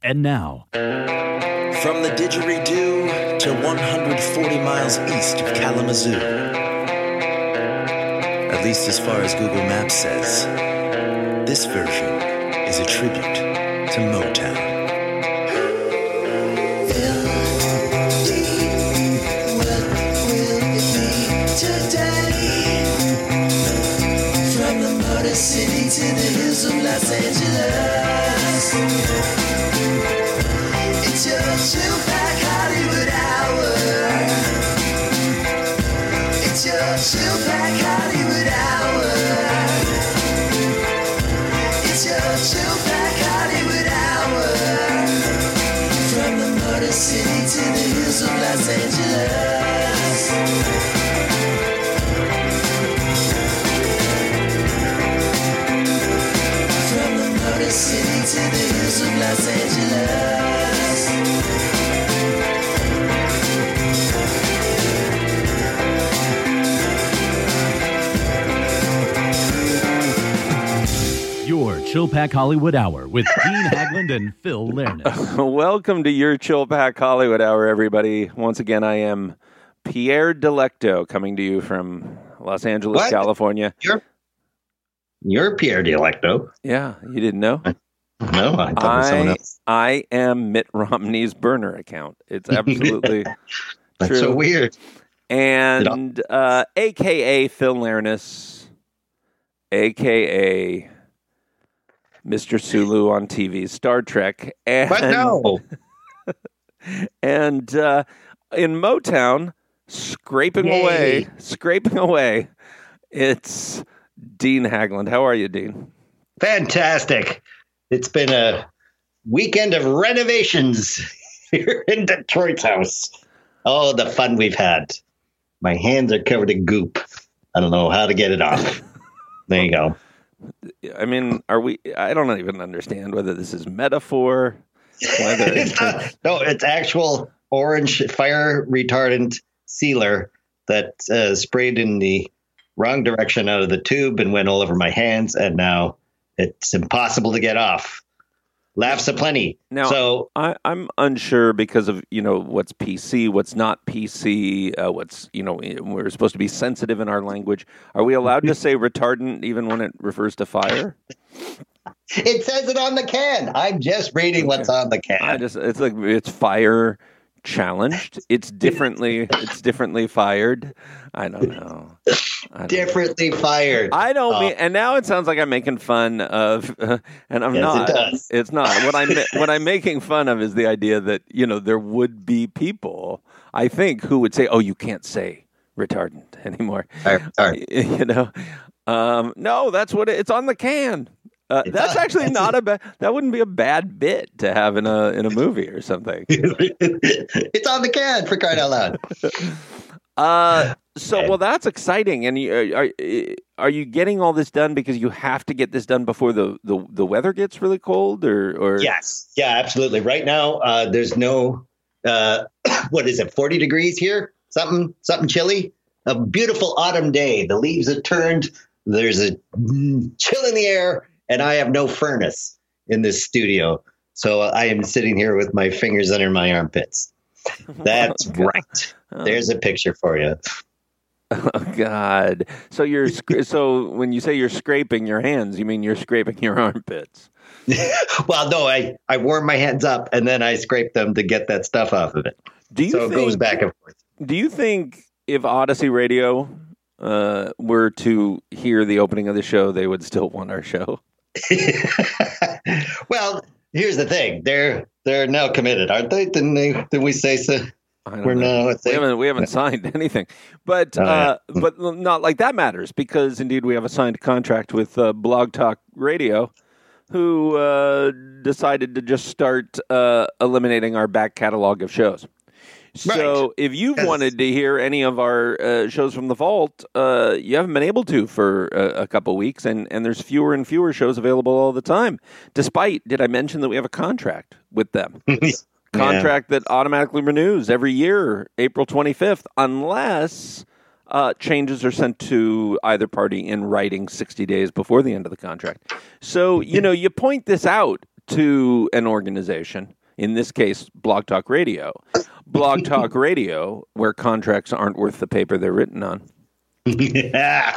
And now, from the didgeridoo to 140 miles east of Kalamazoo, at least as far as Google Maps says, this version is a tribute to Motown. City to the hills of Los Angeles. It's your Chillpack Hollywood Hour. It's your Chillpack Hollywood Hour. It's your Chillpack Hollywood Hour. From the Motor City to the hills of Los Angeles. City to the hills of Los Angeles. your Chillpack Hollywood Hour with Dean Haglund and Phil Lernis. Welcome to your Chillpack Hollywood Hour, everybody. Once again, I am Pierre Delecto, coming to you from Los Angeles, California. You're Pierre Delecto. Yeah, you didn't know? No, I thought it was someone else. I am Mitt Romney's burner account. It's absolutely That's true. so weird. And a.k.a. Phil Lernis, a.k.a. Mr. Sulu on TV, Star Trek. And, But no. And in Motown, scraping away, it's Dean Haglund. How are you, Dean? Fantastic. It's been a weekend of renovations here in Detroit's house. Oh, the fun we've had. My hands are covered in goop. I don't know how to get it off. There you go. I mean, I don't even understand whether this is metaphor. It's actual orange fire retardant sealer that sprayed in the wrong direction out of the tube and went all over my hands, and now it's impossible to get off. Laughs aplenty. Now, so I'm unsure because of, what's PC, what's not PC, we're supposed to be sensitive in our language. Are we allowed to say retardant even when it refers to fire? It says it on the can. I'm just reading what's on the can. It's fire challenged. It's differently fired. I don't know. Differently fired. I don't mean, and now it sounds like I'm making fun of, and I'm not. It does. It's not. What I'm making fun of is the idea that there would be people, I think, who would say, "Oh, you can't say retardant anymore." Sorry. No, that's what it's on the can. That's actually not a bad. That wouldn't be a bad bit to have in a movie or something. It's on the can, for crying out loud. Well, that's exciting. And are you getting all this done because you have to get this done before the weather gets really cold, or? Yes, yeah, absolutely. Right now, there's no 40 degrees here? Something chilly. A beautiful autumn day. The leaves have turned. There's a chill in the air. And I have no furnace in this studio. So I am sitting here with my fingers under my armpits. That's right. There's a picture for you. Oh, God. So so when you say you're scraping your hands, you mean you're scraping your armpits? Well, no, I warm my hands up and then I scrape them to get that stuff off of it. It goes back and forth. Do you think if Odyssey Radio were to hear the opening of the show, they would still want our show? Well, here's the thing. They're now committed, aren't they? Didn't we say so? We haven't signed anything, but not like that matters, because indeed we have a signed contract with Blog Talk Radio, who decided to just start eliminating our back catalog of shows. So if you've wanted to hear any of our shows from the vault, you haven't been able to for a couple weeks, and there's fewer and fewer shows available all the time. Despite, did I mention that we have a contract with them? Contract that automatically renews every year, April 25th, unless changes are sent to either party in writing 60 days before the end of the contract. So, you point this out to an organization, in this case, Blog Talk Radio. Blog Talk Radio, where contracts aren't worth the paper they're written on. Yeah.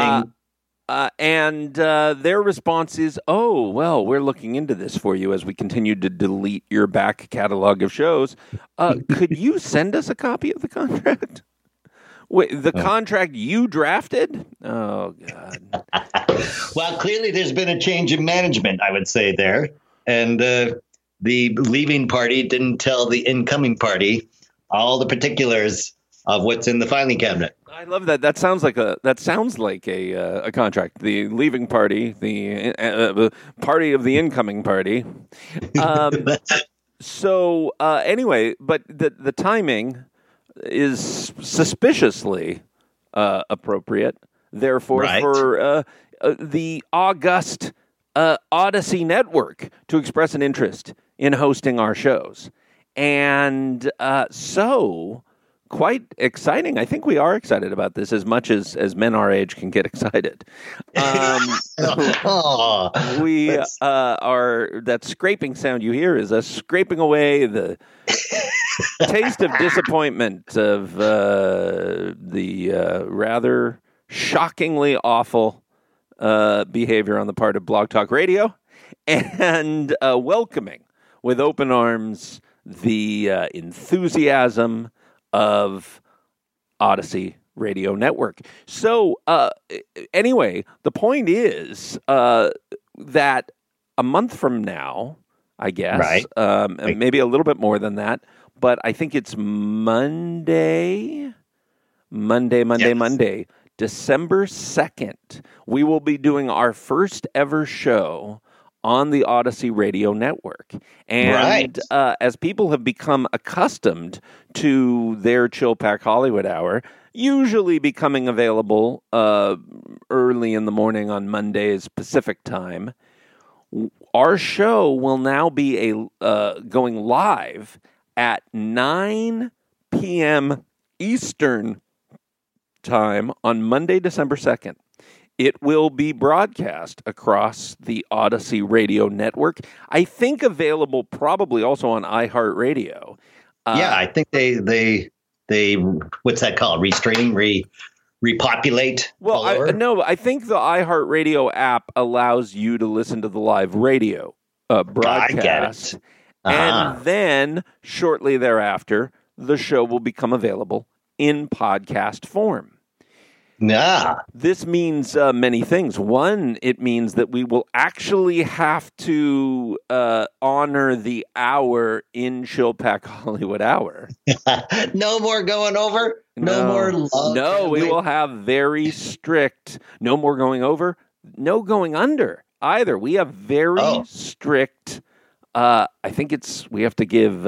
And their response is, oh, well, we're looking into this for you as we continue to delete your back catalog of shows. Could you send us a copy of the contract? Wait, the contract you drafted? Oh, God. Well, clearly there's been a change in management, I would say there. And the leaving party didn't tell the incoming party all the particulars of what's in the filing cabinet. I love that. That sounds like a contract. The leaving party, the party of the incoming party. So anyway, but the timing is suspiciously appropriate. Therefore, right. For the august Odyssey Network to express an interest in hosting our shows, and so. Quite exciting. I think we are excited about this as much as men our age can get excited. We are. That scraping sound you hear is us scraping away the taste of disappointment of the rather shockingly awful behavior on the part of Blog Talk Radio, and welcoming with open arms the enthusiasm of Odyssey Radio Network. So anyway, the point is that a month from now, I guess, right. Maybe a little bit more than that, but I think it's Monday, December 2nd, we will be doing our first ever show on the Odyssey Radio Network. And as people have become accustomed to their Chill Pack Hollywood Hour, usually becoming available early in the morning on Mondays Pacific time, our show will now be going live at 9 p.m. Eastern time on Monday, December 2nd. It will be broadcast across the Odyssey Radio Network. I think available probably also on iHeartRadio. I think they what's that called? Repopulate? Well, no, I think the iHeartRadio app allows you to listen to the live radio broadcast. I get it. And then shortly thereafter, the show will become available in podcast form. Nah. This means many things. One, it means that we will actually have to honor the hour in Chill Pack Hollywood Hour. No more going over? No more love? No, we will have very strict, no more going over, no going under either. We have very strict, I think we have to give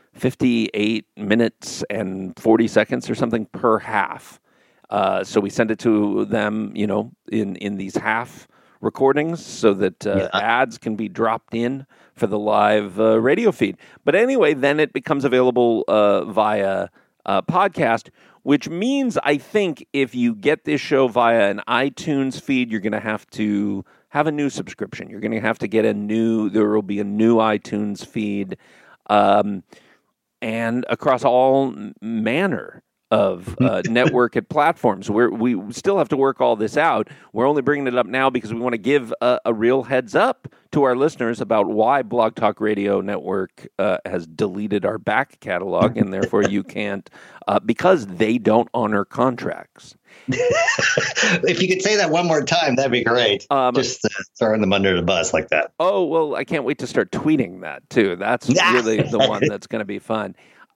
58 minutes and 40 seconds or something per half. So we send it to them, in these half recordings so that ads can be dropped in for the live radio feed. But anyway, then it becomes available via podcast, which means I think if you get this show via an iTunes feed, you're going to have to have a new subscription. You're going to have to get there will be a new iTunes feed, and across all manner of networked platforms. We still have to work all this out. We're only bringing it up now because we want to give a real heads up to our listeners about why Blog Talk Radio Network has deleted our back catalog, and therefore you can't, because they don't honor contracts. If you could say that one more time, that'd be great. Just throwing them under the bus like that. Oh, well, I can't wait to start tweeting that, too. That's really the one that's going to be fun.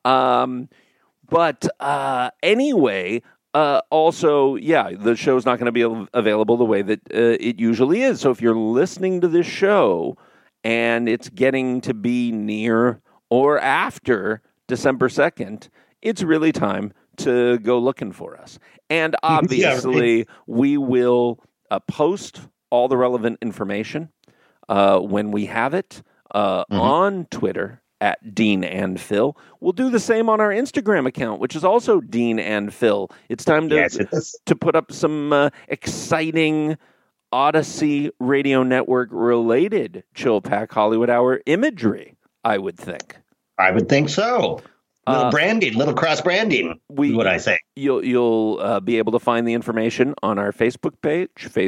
But anyway, also, the show's not going to be available the way that it usually is. So if you're listening to this show and it's getting to be near or after December 2nd, it's really time to go looking for us. And obviously, we will post all the relevant information when we have it on Twitter at Dean and Phil. We'll do the same on our Instagram account, which is also Dean and Phil. It's time to put up some exciting Odyssey Radio Network related Chill Pack Hollywood Hour imagery, I would think. I would think so. Little branding, little cross branding. What I say. You'll be able to find the information on our Facebook page,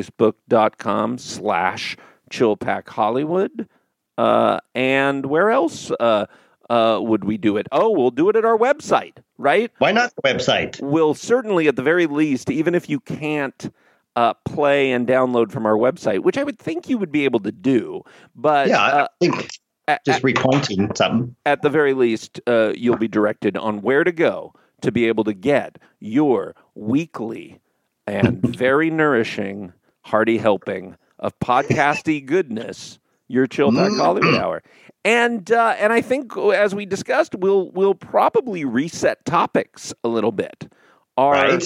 facebook.com/ChillPackHollywood. And where else would we do it? Oh, we'll do it at our website, right? Why not the website? We'll certainly, at the very least, even if you can't play and download from our website, which I would think you would be able to do. But yeah, I think just repointing something. At the very least, you'll be directed on where to go to be able to get your weekly and very nourishing, hearty helping of podcasty goodness, your Chill Pack Hollywood Hour. And I think, as we discussed, we'll probably reset topics a little bit. Our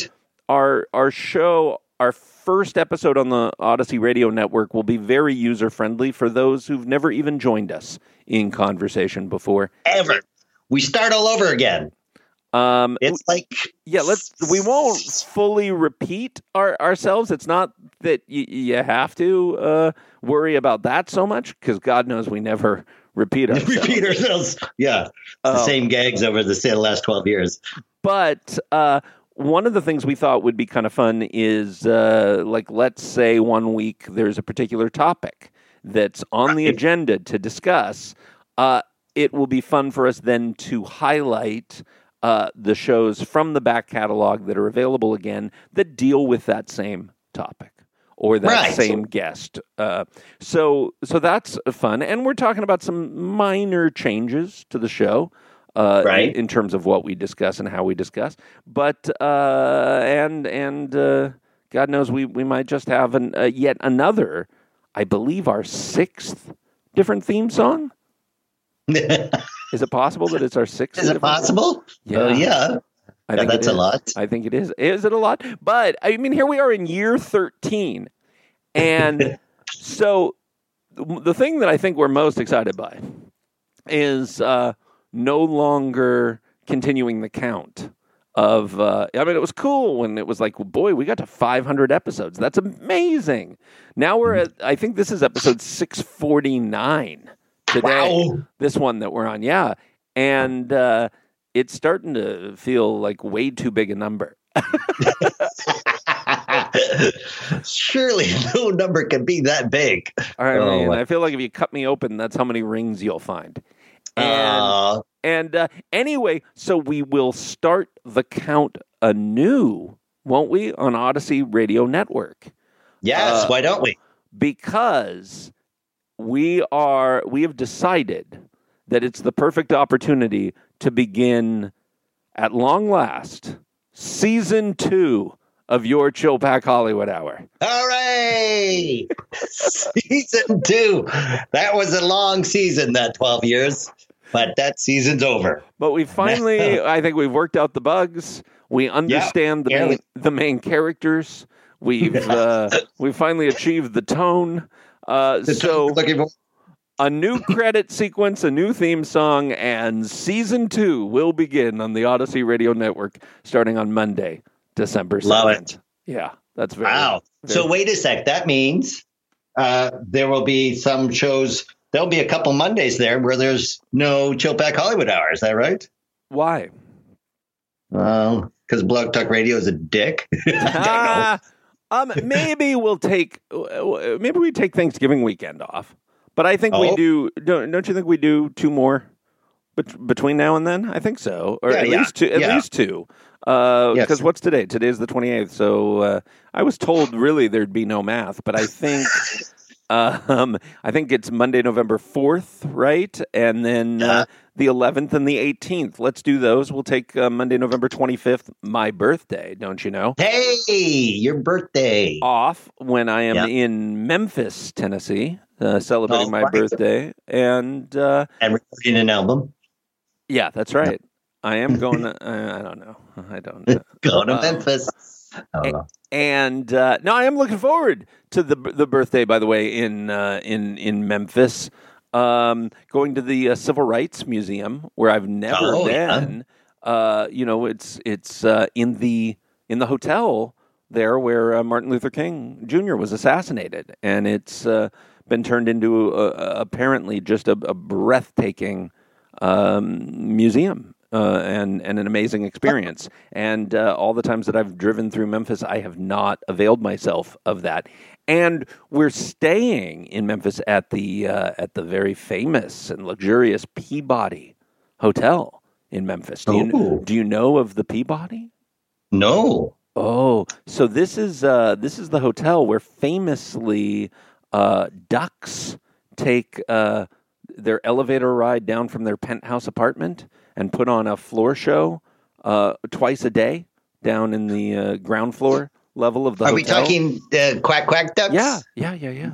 show, our first episode on the Odyssey Radio Network will be very user-friendly for those who've never even joined us in conversation before. Ever. We start all over again. It's we won't fully repeat ourselves. It's not that you have to worry about that so much, because God knows we never repeat ourselves. Yeah. The same gags over the last 12 years. But one of the things we thought would be kind of fun is, let's say 1 week there's a particular topic that's on the agenda to discuss. It will be fun for us then to highlight the shows from the back catalog that are available again that deal with that same topic or that same guest. So that's fun. And we're talking about some minor changes to the show. In terms of what we discuss and how we discuss, but God knows we might just have yet another, I believe our 6th different theme song. Is it possible that it's our 6th? Is it possible? Yeah. Yeah. I think that's a lot. I think it is. Is it a lot? But I mean, here we are in year 13, and so the thing that I think we're most excited by is no longer continuing the count of, it was cool when it was like, boy, we got to 500 episodes. That's amazing. Now we're at, I think this is episode 649 today. Wow. This one that we're on. Yeah. And it's starting to feel like way too big a number. Surely no number can be that big. I feel like if you cut me open, that's how many rings you'll find. Anyway, so we will start the count anew, won't we, on Odyssey Radio Network? Yes, why don't we? Because we have decided that it's the perfect opportunity to begin, at long last, Season 2 of your Chill Pack Hollywood Hour. Hooray! Season 2. That was a long season, that 12 years. But that season's over. But we finally, I think we've worked out the bugs. We understand the main characters. We've finally achieved the tone. So a new credit sequence, a new theme song, and Season 2 will begin on the Odyssey Radio Network starting on Monday, December 2nd. Love it. Yeah, that's very wow. So wait a sec. That means there will be some shows. There'll be a couple Mondays there where there's no Chill Pack Hollywood Hour. Is that right? Why? Well, because Blog Talk Radio is a dick. Maybe we take Thanksgiving weekend off. But I think we do. Don't you think we do 2 more between now and then? I think so, or at least 2. At least 2. Because what's today? Today's the 28th. So I was told really there'd be no math, but I think. I think it's Monday, November 4th, right? And then the 11th and the 18th. Let's do those. We'll take Monday, November 25th, my birthday, don't you know? Hey, your birthday. Off when I am in Memphis, Tennessee, celebrating my birthday. And recording an album. Yeah, that's right. I am going to, I don't know. Going to Memphis. I don't know. And no, I am looking forward to the birthday. By the way, in Memphis, going to the Civil Rights Museum where I've never been. It's in the hotel there where Martin Luther King Jr. was assassinated. And it's been turned into apparently just a breathtaking museum and an amazing experience. And all the times that I've driven through Memphis, I have not availed myself of that. And we're staying in Memphis at the very famous and luxurious Peabody Hotel in Memphis. Do you know of the Peabody? No. Oh, so this is the hotel where famously ducks take their elevator ride down from their penthouse apartment and put on a floor show twice a day down in the ground floor level of the hotel. Are we talking quack quack ducks? Yeah.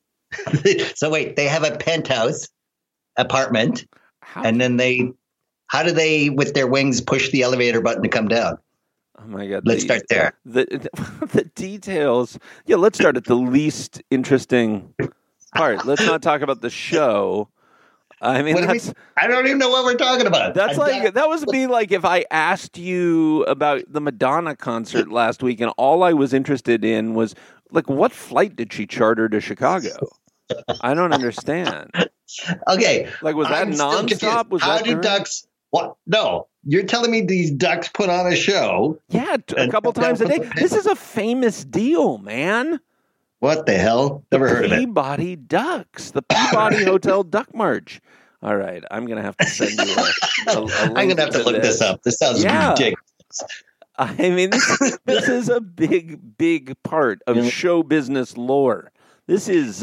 So wait, they have a penthouse apartment, and then how do they, with their wings, push the elevator button to come down? Oh my God! Let's start there. The details. Yeah, let's start at the least interesting part. Let's not talk about the show. I mean, I don't even know what we're talking about. That was me. Like if I asked you about the Madonna concert last week, and all I was interested in was like, what flight did she charter to Chicago? I don't understand. Okay, like was that nonstop? Was How that do ducks? What? No, you're telling me these ducks put on a show? Yeah, a couple times a day. This is a famous deal, man. What the hell? Never heard of it. Peabody Ducks, the Peabody Hotel Duck March. All right, I'm going to have to send you a link. I'm going to have to look this up. This sounds ridiculous. I mean, this is a big, big part of show business lore. This is,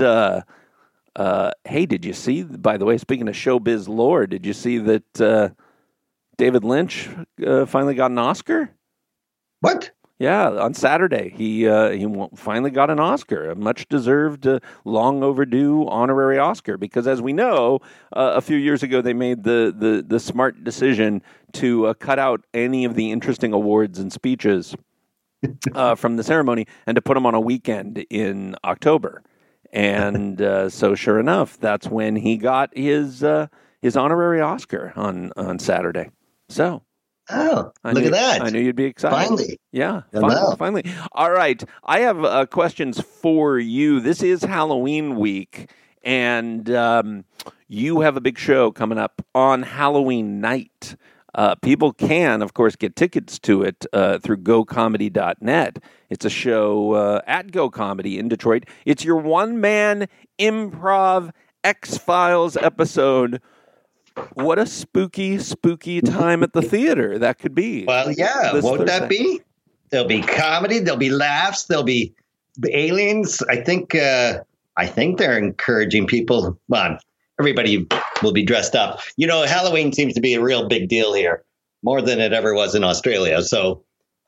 hey, did you see, by the way, speaking of showbiz lore, did you see that David Lynch finally got an Oscar? What? Yeah, on Saturday, he finally got an Oscar, a much-deserved, long overdue honorary Oscar. Because as we know, a few years ago, they made the smart decision to cut out any of the interesting awards and speeches from the ceremony and to put them on a weekend in October. And so, sure enough, that's when he got his honorary Oscar on Saturday. So. Oh, look at that. I knew you'd be excited. Finally. Yeah, finally. All right. I have questions for you. This is Halloween week, and you have a big show coming up on Halloween night. People can, of course, get tickets to it through GoComedy.net. It's a show at Go Comedy in Detroit. It's your one-man improv X-Files episode. What a spooky time at the theater that could be. Well, yeah, won't that be? There'll be comedy, there'll be laughs, there'll be aliens. I think they're encouraging people. Well, everybody will be dressed up. You know, Halloween seems to be a real big deal here, more than it ever was in Australia. So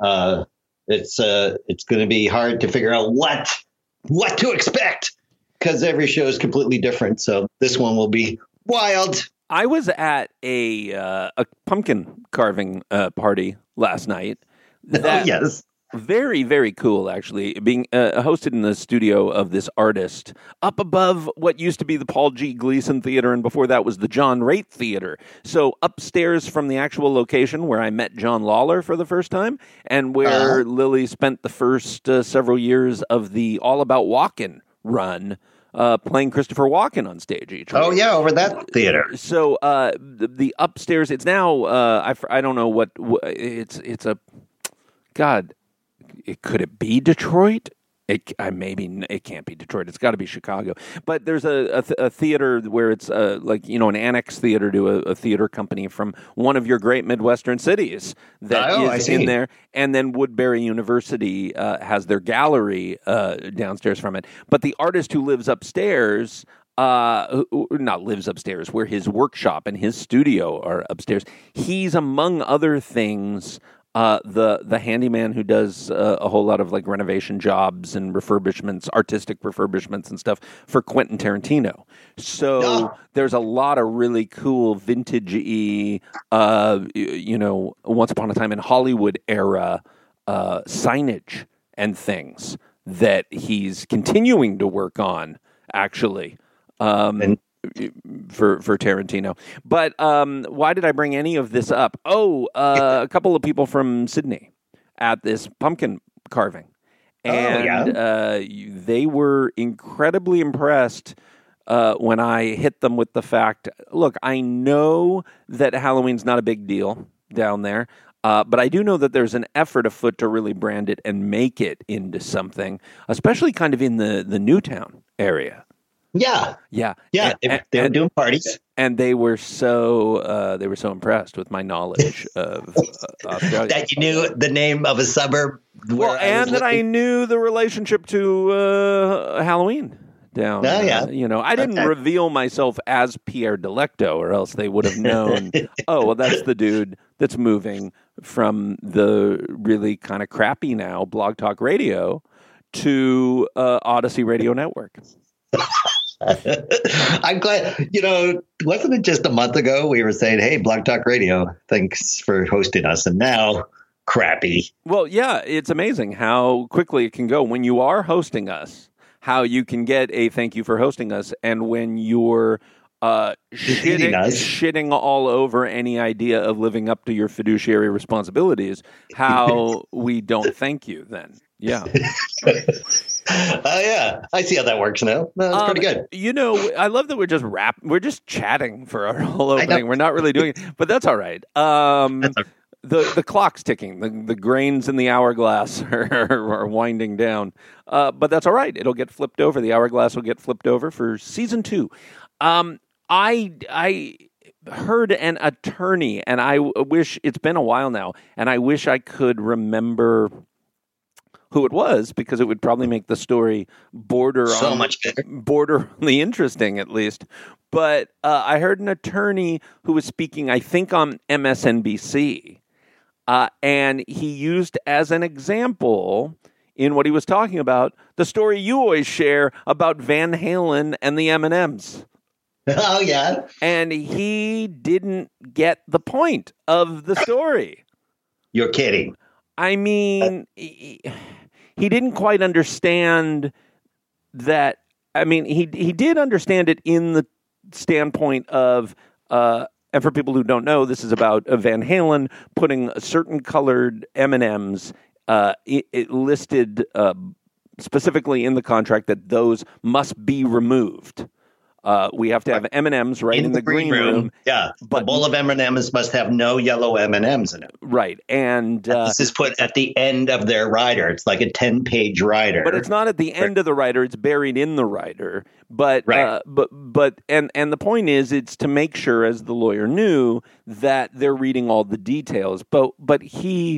it's going to be hard to figure out what to expect because every show is completely different. So this one will be wild. I was at a pumpkin carving party last night. Yes. Very, very cool, actually, being hosted in the studio of this artist up above what used to be the Paul G. Gleason Theater, and before that was the John Raitt Theater. So upstairs from the actual location where I met John Lawler for the first time and where Lily spent the first several years of the All About Walkin' run, playing Christopher Walken on stage each week. Oh, yeah, over that theater. So the upstairs, it's now, I don't know what it's a, God, could it be Detroit? Maybe it can't be Detroit. It's got to be Chicago. But there's a theater where it's like, you know, an annex theater to a theater company from one of your great Midwestern cities that is in there. And then Woodbury University has their gallery downstairs from it. But the artist who lives upstairs, not lives upstairs, where his workshop and his studio are upstairs, he's, among other things, the handyman who does a whole lot of like renovation jobs and refurbishments, artistic refurbishments and stuff for Quentin Tarantino. So there's a lot of really cool vintage-y, you know, Once Upon a Time in Hollywood era signage and things that he's continuing to work on, actually. For Tarantino. But why did I bring any of this up? A couple of people from Sydney at this pumpkin carving. And they were incredibly impressed when I hit them with the fact, look, I know that Halloween's not a big deal down there, but I do know that there's an effort afoot to really brand it and make it into something, especially kind of in the Newtown area. Yeah. They were doing parties, and they were so impressed with my knowledge of Australia. That you knew the name of a suburb. I knew the relationship to Halloween down. Oh, yeah. I didn't reveal myself as Pierre Delecto, or else they would have known. Oh, well, that's the dude that's moving from the really kind of crappy now Blog Talk Radio to Odyssey Radio Network. I'm glad, wasn't it just a month ago we were saying, hey, Blog Talk Radio, thanks for hosting us, and now crappy. Well, yeah, it's amazing how quickly it can go when you are hosting us, how you can get a thank you for hosting us, and when you're shitting all over any idea of living up to your fiduciary responsibilities, how we don't thank you then. Yeah. Yeah, I see how that works now. That's pretty good. I love that we're just chatting for our whole opening. We're not really doing it, but that's all right. The clock's ticking. The grains in the hourglass are winding down. But that's all right. It'll get flipped over. The hourglass will get flipped over for season 2. I heard an attorney, and I wish it's been a while now, and I wish I could remember who it was, because it would probably make the story borderly interesting, at least. But I heard an attorney who was speaking, I think, on MSNBC, and he used as an example in what he was talking about the story you always share about Van Halen and the M&Ms. Oh, yeah. And he didn't get the point of the story. You're kidding. I mean, he didn't quite understand that. I mean, he did understand it in the standpoint of, and for people who don't know, this is about Van Halen putting certain colored M&Ms. It listed specifically in the contract that those must be removed. We have to have M&Ms in the green room. Yeah, but a bowl of M&Ms must have no yellow M&Ms in it. Right, and this is put at the end of their rider. It's like a 10-page rider, but it's not at the end of the rider. It's buried in the rider. But right. But the point is, it's to make sure, as the lawyer knew, that they're reading all the details. But he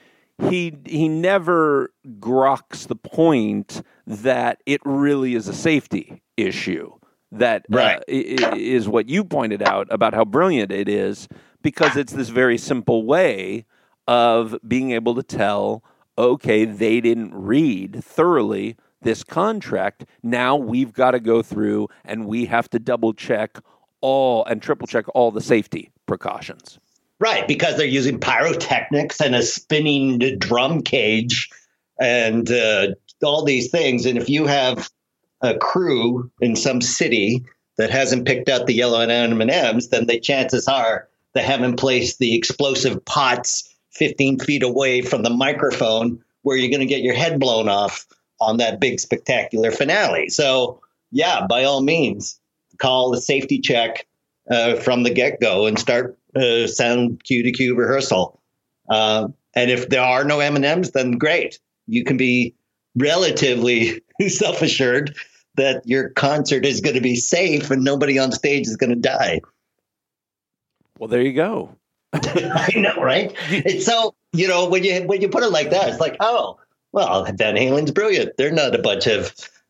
never groks the point that it really is a safety issue. That is what you pointed out about how brilliant it is, because it's this very simple way of being able to tell, okay, they didn't read thoroughly this contract. Now we've got to go through and we have to double check and triple check all the safety precautions. Right, because they're using pyrotechnics and a spinning drum cage and all these things. And if you have a crew in some city that hasn't picked out the yellow M&Ms, then the chances are they haven't placed the explosive pots 15 feet away from the microphone where you're going to get your head blown off on that big spectacular finale. So, yeah, by all means, call the safety check from the get-go and start sound cue to cue rehearsal. And if there are no M&Ms, then great. You can be relatively self-assured that your concert is going to be safe and nobody on stage is going to die. Well, there you go. I know, right? It's so, when you put it like that, it's like, oh, well, Van Halen's brilliant. They're not a bunch of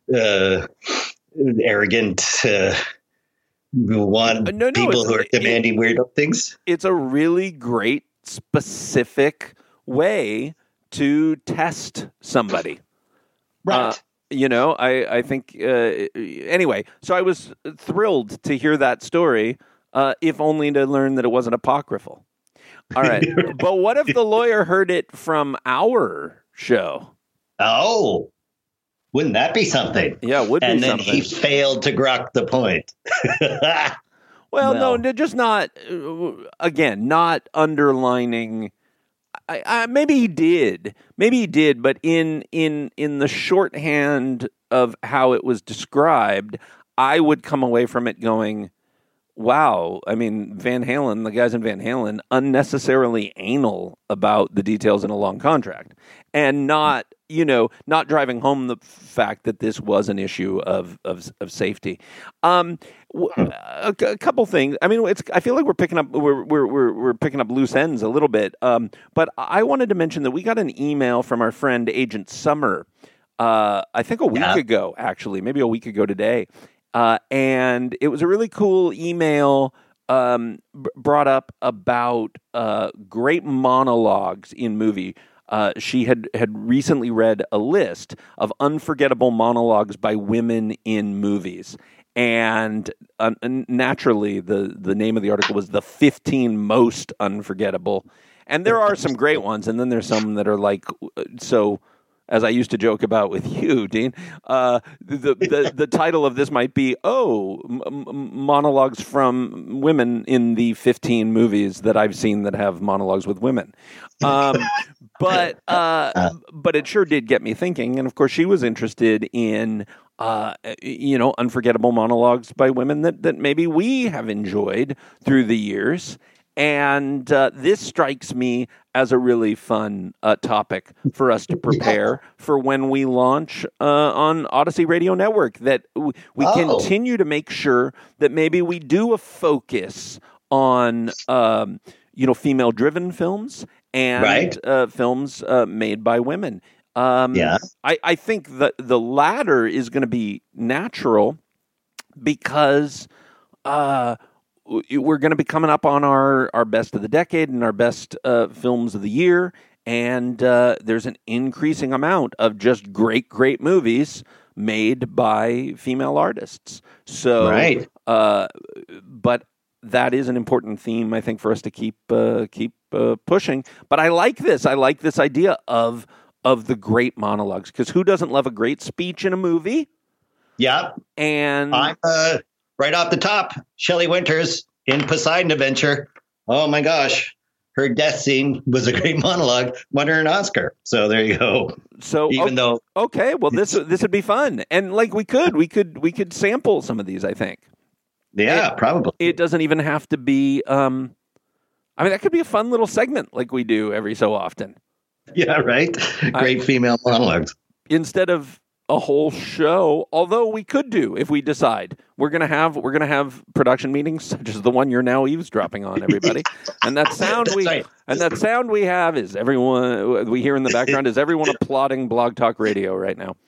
arrogant people who are demanding weird things. It's a really great, specific way to test somebody. Right. I think, anyway, so I was thrilled to hear that story, if only to learn that it wasn't apocryphal. All right. But what if the lawyer heard it from our show? Oh, wouldn't that be something? Yeah, it would be something. And then he failed to grok the point. Well, no, just not, again, not underlining. maybe he did, but in the shorthand of how it was described, I would come away from it going, wow, I mean, Van Halen, the guys in Van Halen, unnecessarily anal about the details in a long contract, and not driving home the fact that this was an issue of safety. A couple things. I mean, I feel like we're picking up loose ends a little bit. But I wanted to mention that we got an email from our friend Agent Summer. I think a week ago, actually, maybe a week ago today. And it was a really cool email brought up about great monologues in movie. She had recently read a list of unforgettable monologues by women in movies. And naturally, the name of the article was the 15 most unforgettable. And there are some great ones, and then there's some that are like, so... As I used to joke about with you, Dean, the title of this might be, monologues from women in the 15 movies that I've seen that have monologues with women. But it sure did get me thinking. And of course, she was interested in, unforgettable monologues by women that maybe we have enjoyed through the years. And this strikes me as a really fun topic for us to prepare for when we launch on Odyssey Radio Network, that we continue to make sure that maybe we do a focus on, female-driven films and films made by women. I think that the latter is going to be natural because... we're going to be coming up on our best of the decade and our best films of the year, and there's an increasing amount of just great movies made by female artists. So, but that is an important theme, I think, for us to keep pushing. But I like this. I like this idea of the great monologues, because who doesn't love a great speech in a movie? Yeah, and I'm right off the top, Shelley Winters in Poseidon Adventure. Oh my gosh, her death scene was a great monologue. Won her an Oscar. So there you go. So this would be fun, and like we could sample some of these. I think. Yeah, probably. It doesn't even have to be. That could be a fun little segment like we do every so often. Yeah, right. Great female monologues instead of a whole show, although we could do, if we decide, we're gonna have production meetings such as the one you're now eavesdropping on, everybody. And that sound that sound we have is everyone we hear in the background is everyone applauding Blog Talk Radio right now.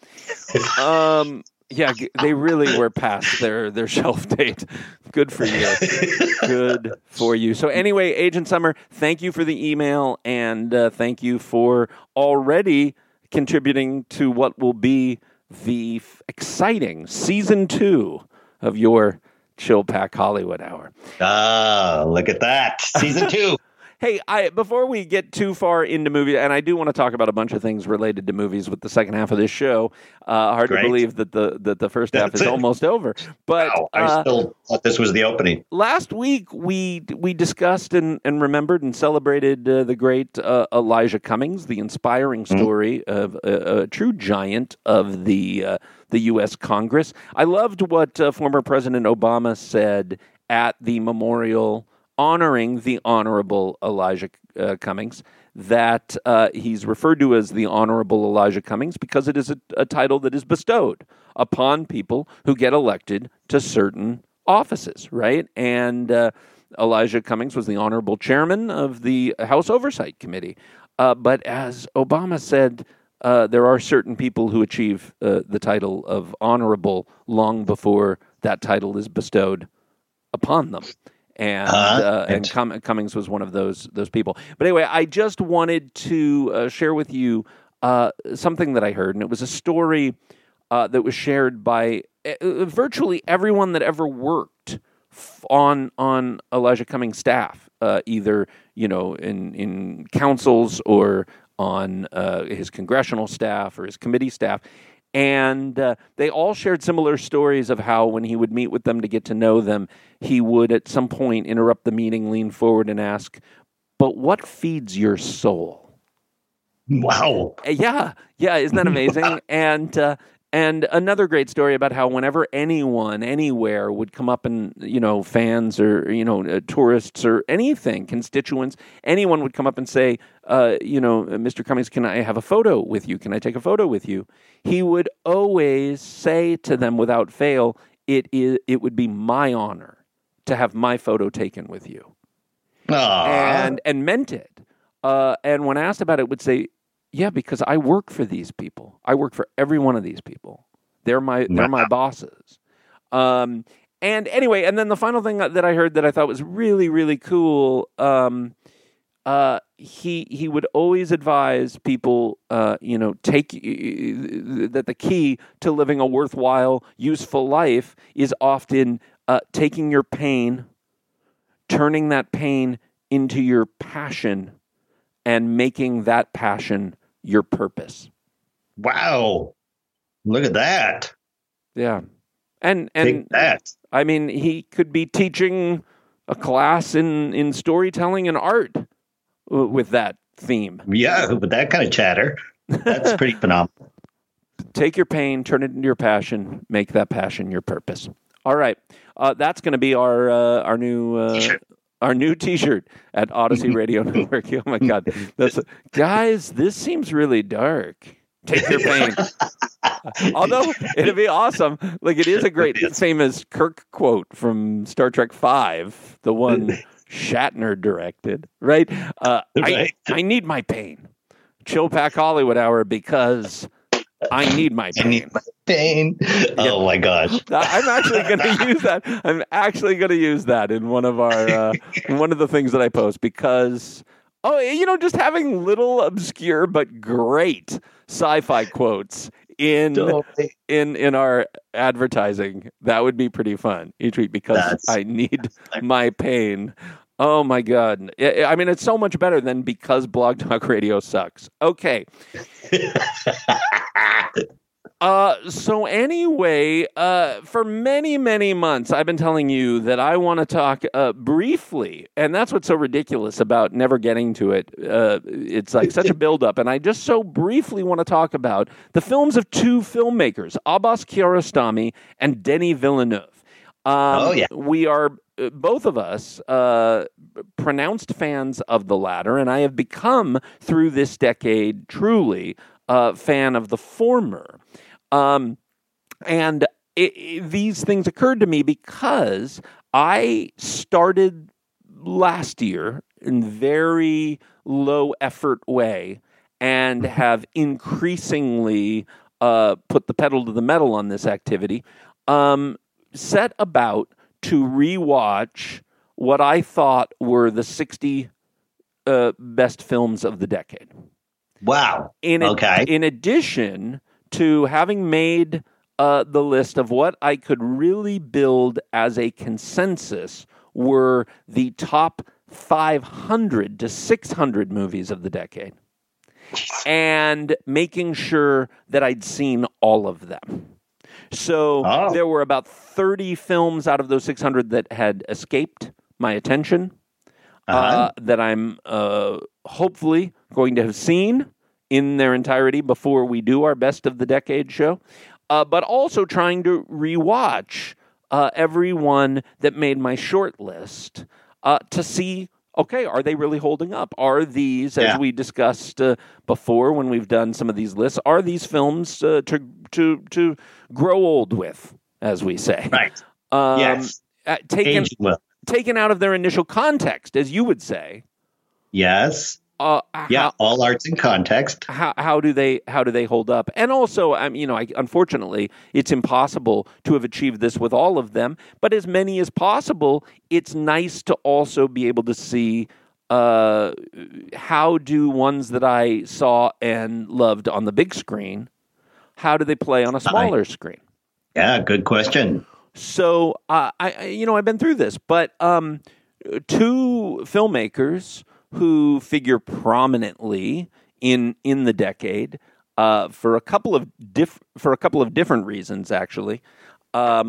Yeah, they really were past their shelf date. Good for you. Good for you. So anyway, Agent Summer, thank you for the email, and thank you for already contributing to what will be the exciting season 2 of your Chill Pack Hollywood Hour. Look at that. Season 2. Hey, before we get too far into movies, and I do want to talk about a bunch of things related to movies with the second half of this show. Hard to believe that the first half is almost over. But wow, I still thought this was the opening. Last week we discussed and remembered and celebrated the great Elijah Cummings, the inspiring story of a true giant of the U.S. Congress. I loved what former President Obama said at the memorial honoring the Honorable Elijah Cummings, that he's referred to as the Honorable Elijah Cummings because it is a title that is bestowed upon people who get elected to certain offices, right? And Elijah Cummings was the Honorable Chairman of the House Oversight Committee. But as Obama said, there are certain people who achieve the title of Honorable long before that title is bestowed upon them. And Cummings was one of those people. But anyway, I just wanted to share with you something that I heard, and it was a story that was shared by virtually everyone that ever worked on Elijah Cummings' staff, either in councils or on his congressional staff or his committee staff. And they all shared similar stories of how when he would meet with them to get to know them, he would at some point interrupt the meeting, lean forward and ask, but what feeds your soul? Wow. Yeah, isn't that amazing? And another great story about how whenever anyone, anywhere would come up and, fans or, tourists or anything, constituents, anyone would come up and say, Mr. Cummings, can I have a photo with you? Can I take a photo with you? He would always say to them without fail, it would be my honor to have my photo taken with you. Aww. And meant it. And when asked about it, would say, yeah, because I work for these people. I work for every one of these people. They're my bosses. And anyway, and then the final thing that I heard that I thought was really, really cool, he would always advise people, take that the key to living a worthwhile, useful life is often taking your pain, turning that pain into your passion, and making that passion your purpose. Wow. Look at that. Yeah. And take that. I mean, he could be teaching a class in storytelling and art with that theme. Yeah, with that kind of chatter. That's pretty phenomenal. Take your pain, turn it into your passion, make that passion your purpose. All right. That's going to be our new T-shirt. Our new T-shirt at Odyssey Radio Network. Oh my God, guys! This seems really dark. Take your pain. Although it'd be awesome. Like, it is a great, famous Kirk quote from Star Trek V, the one Shatner directed. Right? Right. I need my pain. Chill Pack Hollywood Hour because I need my pain. I need my pain. Oh my gosh! I'm actually going to use that. I'm actually going to use that in one of our one of the things that I post because just having little obscure but great sci-fi quotes in our advertising, that would be pretty fun each week because I need my pain. Oh my God. I mean, it's so much better than because Blog Talk Radio sucks. Okay. So anyway, for many, many months, I've been telling you that I want to talk briefly, and that's what's so ridiculous about never getting to it. It's like such a buildup, and I just so briefly want to talk about the films of two filmmakers, Abbas Kiarostami and Denis Villeneuve. We are, both of us, pronounced fans of the latter, and I have become, through this decade, truly a fan of the former. These things occurred to me because I started last year in very low effort way and have increasingly put the pedal to the metal on this activity, set about to rewatch what I thought were the 60 best films of the decade. Wow. In addition to having made the list of what I could really build as a consensus were the top 500 to 600 movies of the decade, and making sure that I'd seen all of them. So there were about 30 films out of those 600 that had escaped my attention, that I'm hopefully going to have seen in their entirety before we do our Best of the Decade show, but also trying to rewatch every one that made my short list to see, okay, are they really holding up? Are these, as we discussed before when we've done some of these lists, are these films to grow old with, as we say? Right. Yes. Taken out of their initial context, as you would say. Yes. All arts in context. How do they hold up? And also, unfortunately, it's impossible to have achieved this with all of them. But as many as possible, it's nice to also be able to see how do ones that I saw and loved on the big screen, how do they play on a smaller screen? Yeah, good question. So I've been through this, but two filmmakers who figure prominently in the decade for a couple of different reasons, actually,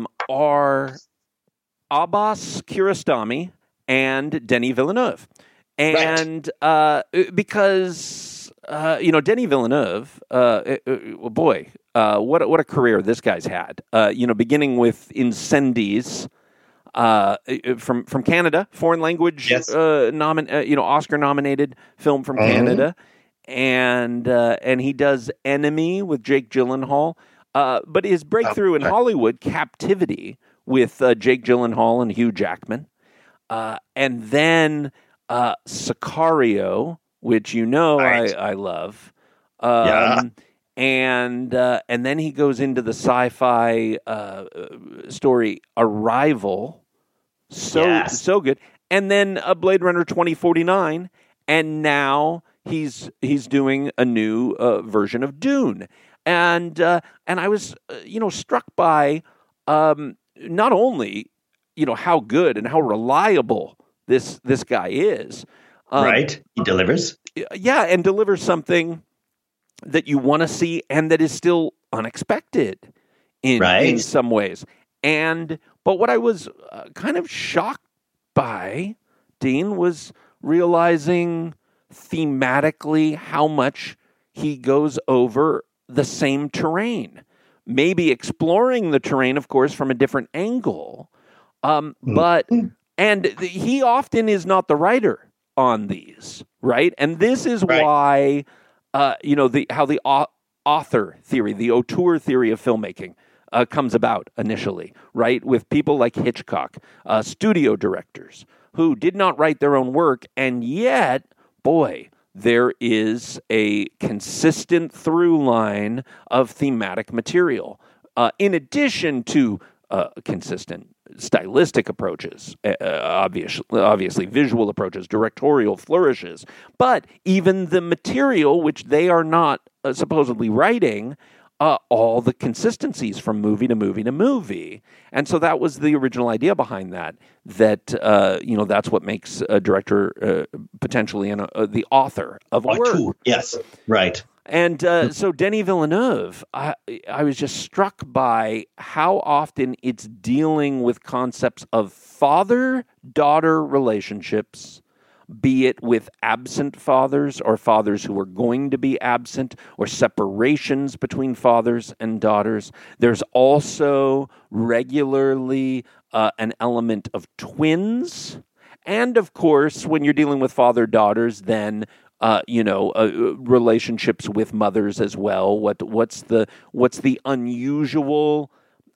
are Abbas Kiarostami and Denis Villeneuve. And because, Denis Villeneuve, what a career this guy's had. Beginning with Incendies, from Canada, foreign language, Oscar-nominated film from Canada. And he does Enemy with Jake Gyllenhaal. But his breakthrough in Hollywood, Captivity, with Jake Gyllenhaal and Hugh Jackman. And then Sicario, which I love. And then he goes into the sci-fi story Arrival. So good. And then Blade Runner 2049. And now he's doing a new version of Dune. And I was struck by not only how good and how reliable this guy is. Right, he delivers. Yeah, and delivers something that you want to see and that is still unexpected in some ways. But what I was kind of shocked by, Dean, was realizing thematically how much he goes over the same terrain, maybe exploring the terrain, of course, from a different angle. But he often is not the writer on these, right? And this is why, how the author theory, the auteur theory of filmmaking comes about initially, right? With people like Hitchcock, studio directors who did not write their own work, and yet, boy, there is a consistent through line of thematic material, in addition to consistent stylistic approaches, obviously visual approaches, directorial flourishes, but even the material, which they are not supposedly writing, all the consistencies from movie to movie to movie. And so that was the original idea behind that that's what makes a director potentially the author of a work. Yes, right. And so Denis Villeneuve, I was just struck by how often it's dealing with concepts of father-daughter relationships, be it with absent fathers or fathers who are going to be absent, or separations between fathers and daughters. There's also regularly an element of twins. And, of course, when you're dealing with father-daughters, then relationships with mothers as well. What's the unusual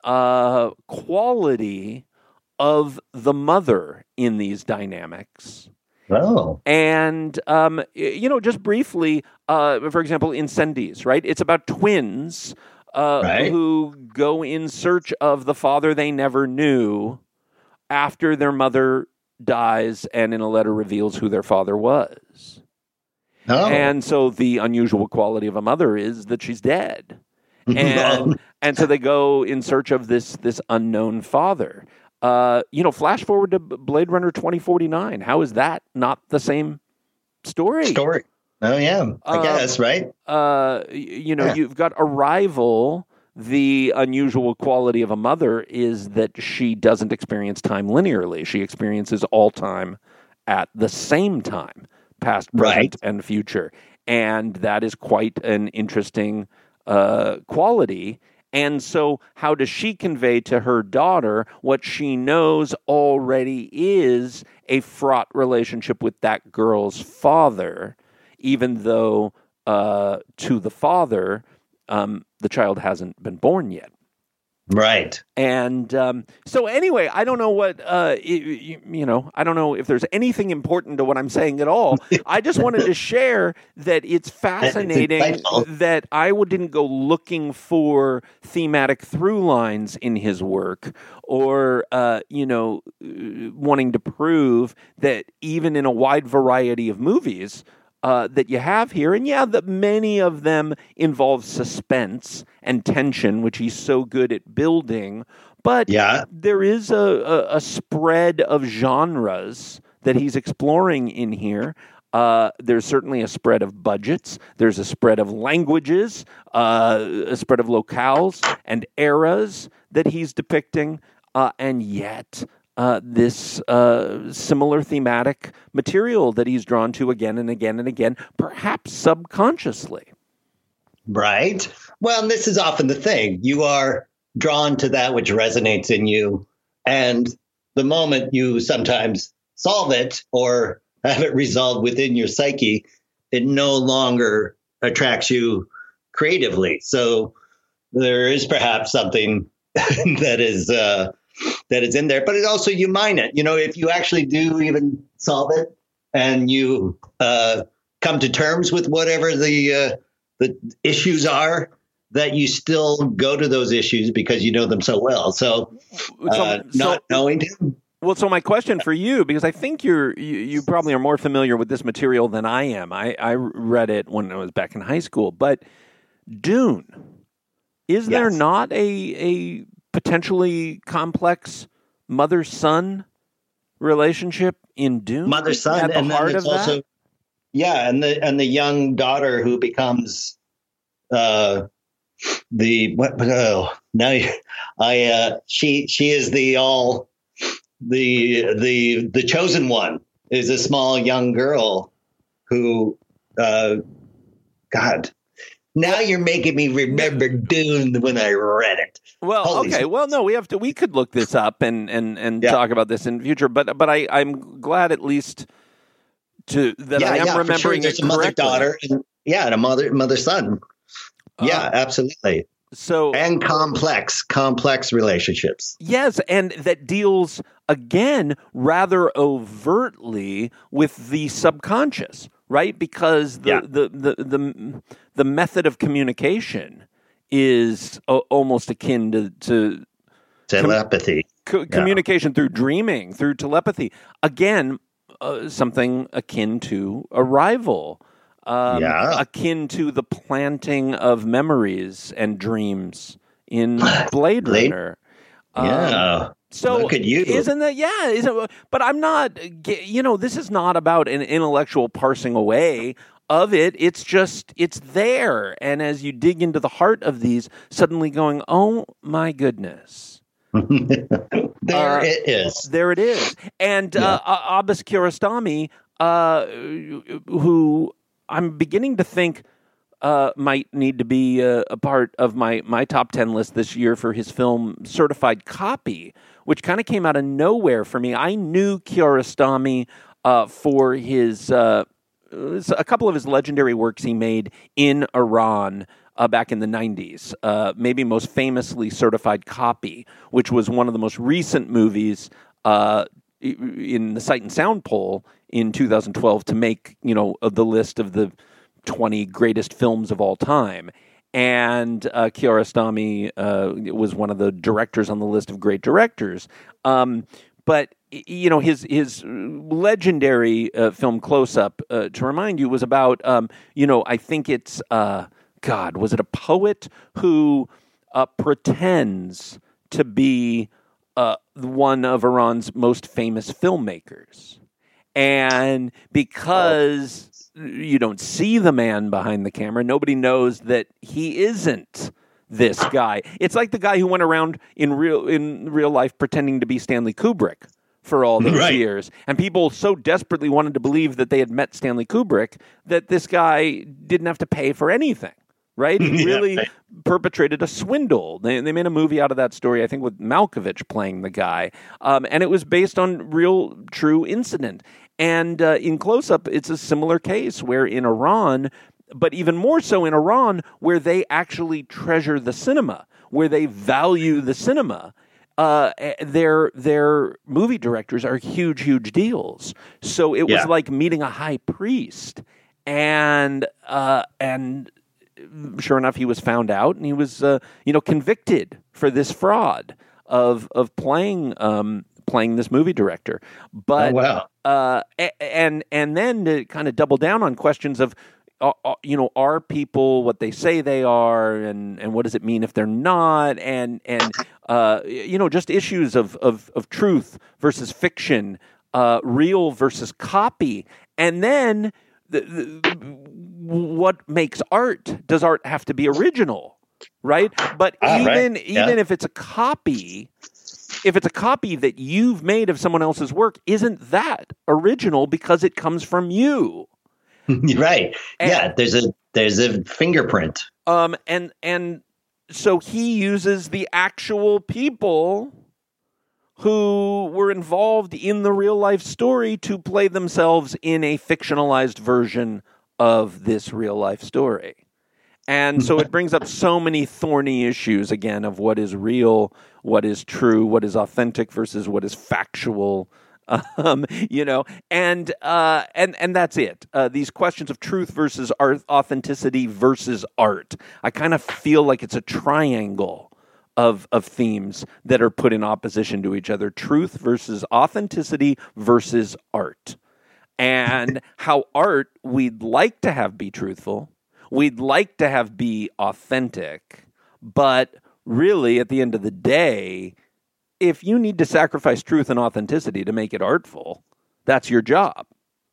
quality of the mother in these dynamics? Oh. And just briefly, for example, Incendies, right? It's about twins who go in search of the father they never knew after their mother dies, and in a letter reveals who their father was. Oh. And so the unusual quality of a mother is that she's dead. And so they go in search of this unknown father. Flash forward to Blade Runner 2049. How is that not the same story? Oh, yeah. I guess, right? You've got Arrival. The unusual quality of a mother is that she doesn't experience time linearly. She experiences all time at the same time. Past, present, and future. And that is quite an interesting quality. And so how does she convey to her daughter what she knows already is a fraught relationship with that girl's father, even though to the father, the child hasn't been born yet? Right. And so anyway, I don't know what, I don't know if there's anything important to what I'm saying at all. I just wanted to share that it's fascinating that I didn't go looking for thematic through lines in his work, or, wanting to prove that even in a wide variety of movies that you have here, and that many of them involve suspense and tension, which he's so good at building. But there is a spread of genres that he's exploring in here. There's certainly a spread of budgets. There's a spread of languages, a spread of locales and eras that he's depicting. And yet, this similar thematic material that he's drawn to again and again and again, perhaps subconsciously. Right. Well, and this is often the thing. You are drawn to that which resonates in you. And the moment you sometimes solve it or have it resolved within your psyche, it no longer attracts you creatively. So there is perhaps something that is in there, but it also, you mine it. If you actually do even solve it and you come to terms with whatever the issues are, that you still go to those issues because you know them so well. So not knowing him. Well, so my question for you, because I think you probably are more familiar with this material than I am. I read it when I was back in high school, but Dune, is there not a potentially complex mother-son relationship in Dune? Mother-son, at the and heart then it's of also that? Yeah, and the young daughter who becomes she is the chosen one, is a small young girl who God, now you're making me remember Dune when I read it. Well, Holy okay. shit. Well, no, we could look this up and talk about this in the future, but I'm glad at least I am remembering for sure. it There's a mother-daughter and a mother-son. Yeah, absolutely. And complex relationships. Yes, and that deals again rather overtly with the subconscious, right? Because the method of communication is almost akin to telepathy. Communication through dreaming, through telepathy. Again, something akin to arrival. Akin to the planting of memories and dreams in Blade Runner. So look at you. Isn't that? Yeah. But I'm not. This is not about an intellectual parsing away of it. It's there. And as you dig into the heart of these, suddenly going, oh my goodness. There it is. There it is. And Abbas Kiarostami, who I'm beginning to think might need to be a part of my top 10 list this year for his film Certified Copy, which kind of came out of nowhere for me. I knew Kiarostami for his a couple of his legendary works he made in Iran back in the 90s, maybe most famously Certified Copy, which was one of the most recent movies in the Sight and Sound poll in 2012 to make, of the list of the 20 greatest films of all time. And Kiarostami was one of the directors on the list of great directors. But his legendary film Close Up, to remind you, was about, I think it's, was it a poet who pretends to be one of Iran's most famous filmmakers? And because you don't see the man behind the camera, nobody knows that he isn't this guy. It's like the guy who went around in real life pretending to be Stanley Kubrick for all those years. And people so desperately wanted to believe that they had met Stanley Kubrick that this guy didn't have to pay for anything. Right? He really perpetrated a swindle. They made a movie out of that story, I think, with Malkovich playing the guy. And it was based on real, true incident. And in Close Up, it's a similar case where in Iran, but even more so in Iran, where they actually treasure the cinema, where they value the cinema. Their movie directors are huge, huge deals. So it was like meeting a high priest. And sure enough, he was found out, and he was, convicted for this fraud of playing this movie director. But and then to kind of double down on questions of, are people what they say they are, and what does it mean if they're not, and just issues of truth versus fiction, real versus copy, and then. What makes art? Does art have to be original, right? But even if it's a copy, if it's a copy that you've made of someone else's work, isn't that original because it comes from you? Right. And, there's a fingerprint. And so he uses the actual people who were involved in the real life story to play themselves in a fictionalized version of this real life story. And so it brings up so many thorny issues, again, of what is real, what is true, what is authentic versus what is factual, and that's it. These questions of truth versus authenticity versus art. I kind of feel like it's a triangle of themes that are put in opposition to each other. Truth versus authenticity versus art. And how art we'd like to have be truthful, we'd like to have be authentic, but really, at the end of the day, if you need to sacrifice truth and authenticity to make it artful, that's your job.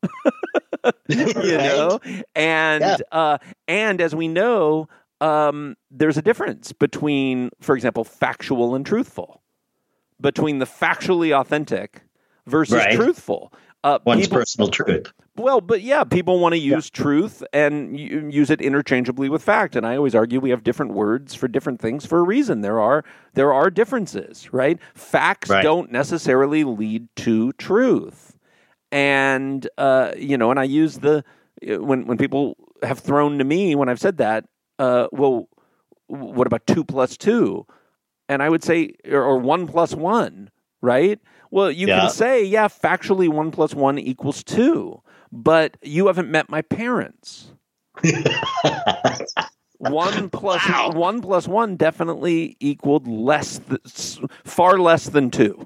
know? And as we know, there's a difference between, for example, factual and truthful, between the factually authentic versus truthful. One's personal truth. Well, but people want to use truth and use it interchangeably with fact. And I always argue we have different words for different things for a reason. There are differences, right? Facts don't necessarily lead to truth. And, and I use when people have thrown to me when I've said that, well, what about 2 + 2? And I would say, or 1 + 1, right? Well, you can say, factually 1 + 1 = 2, but you haven't met my parents. 1 + 1 definitely equaled far less than 2.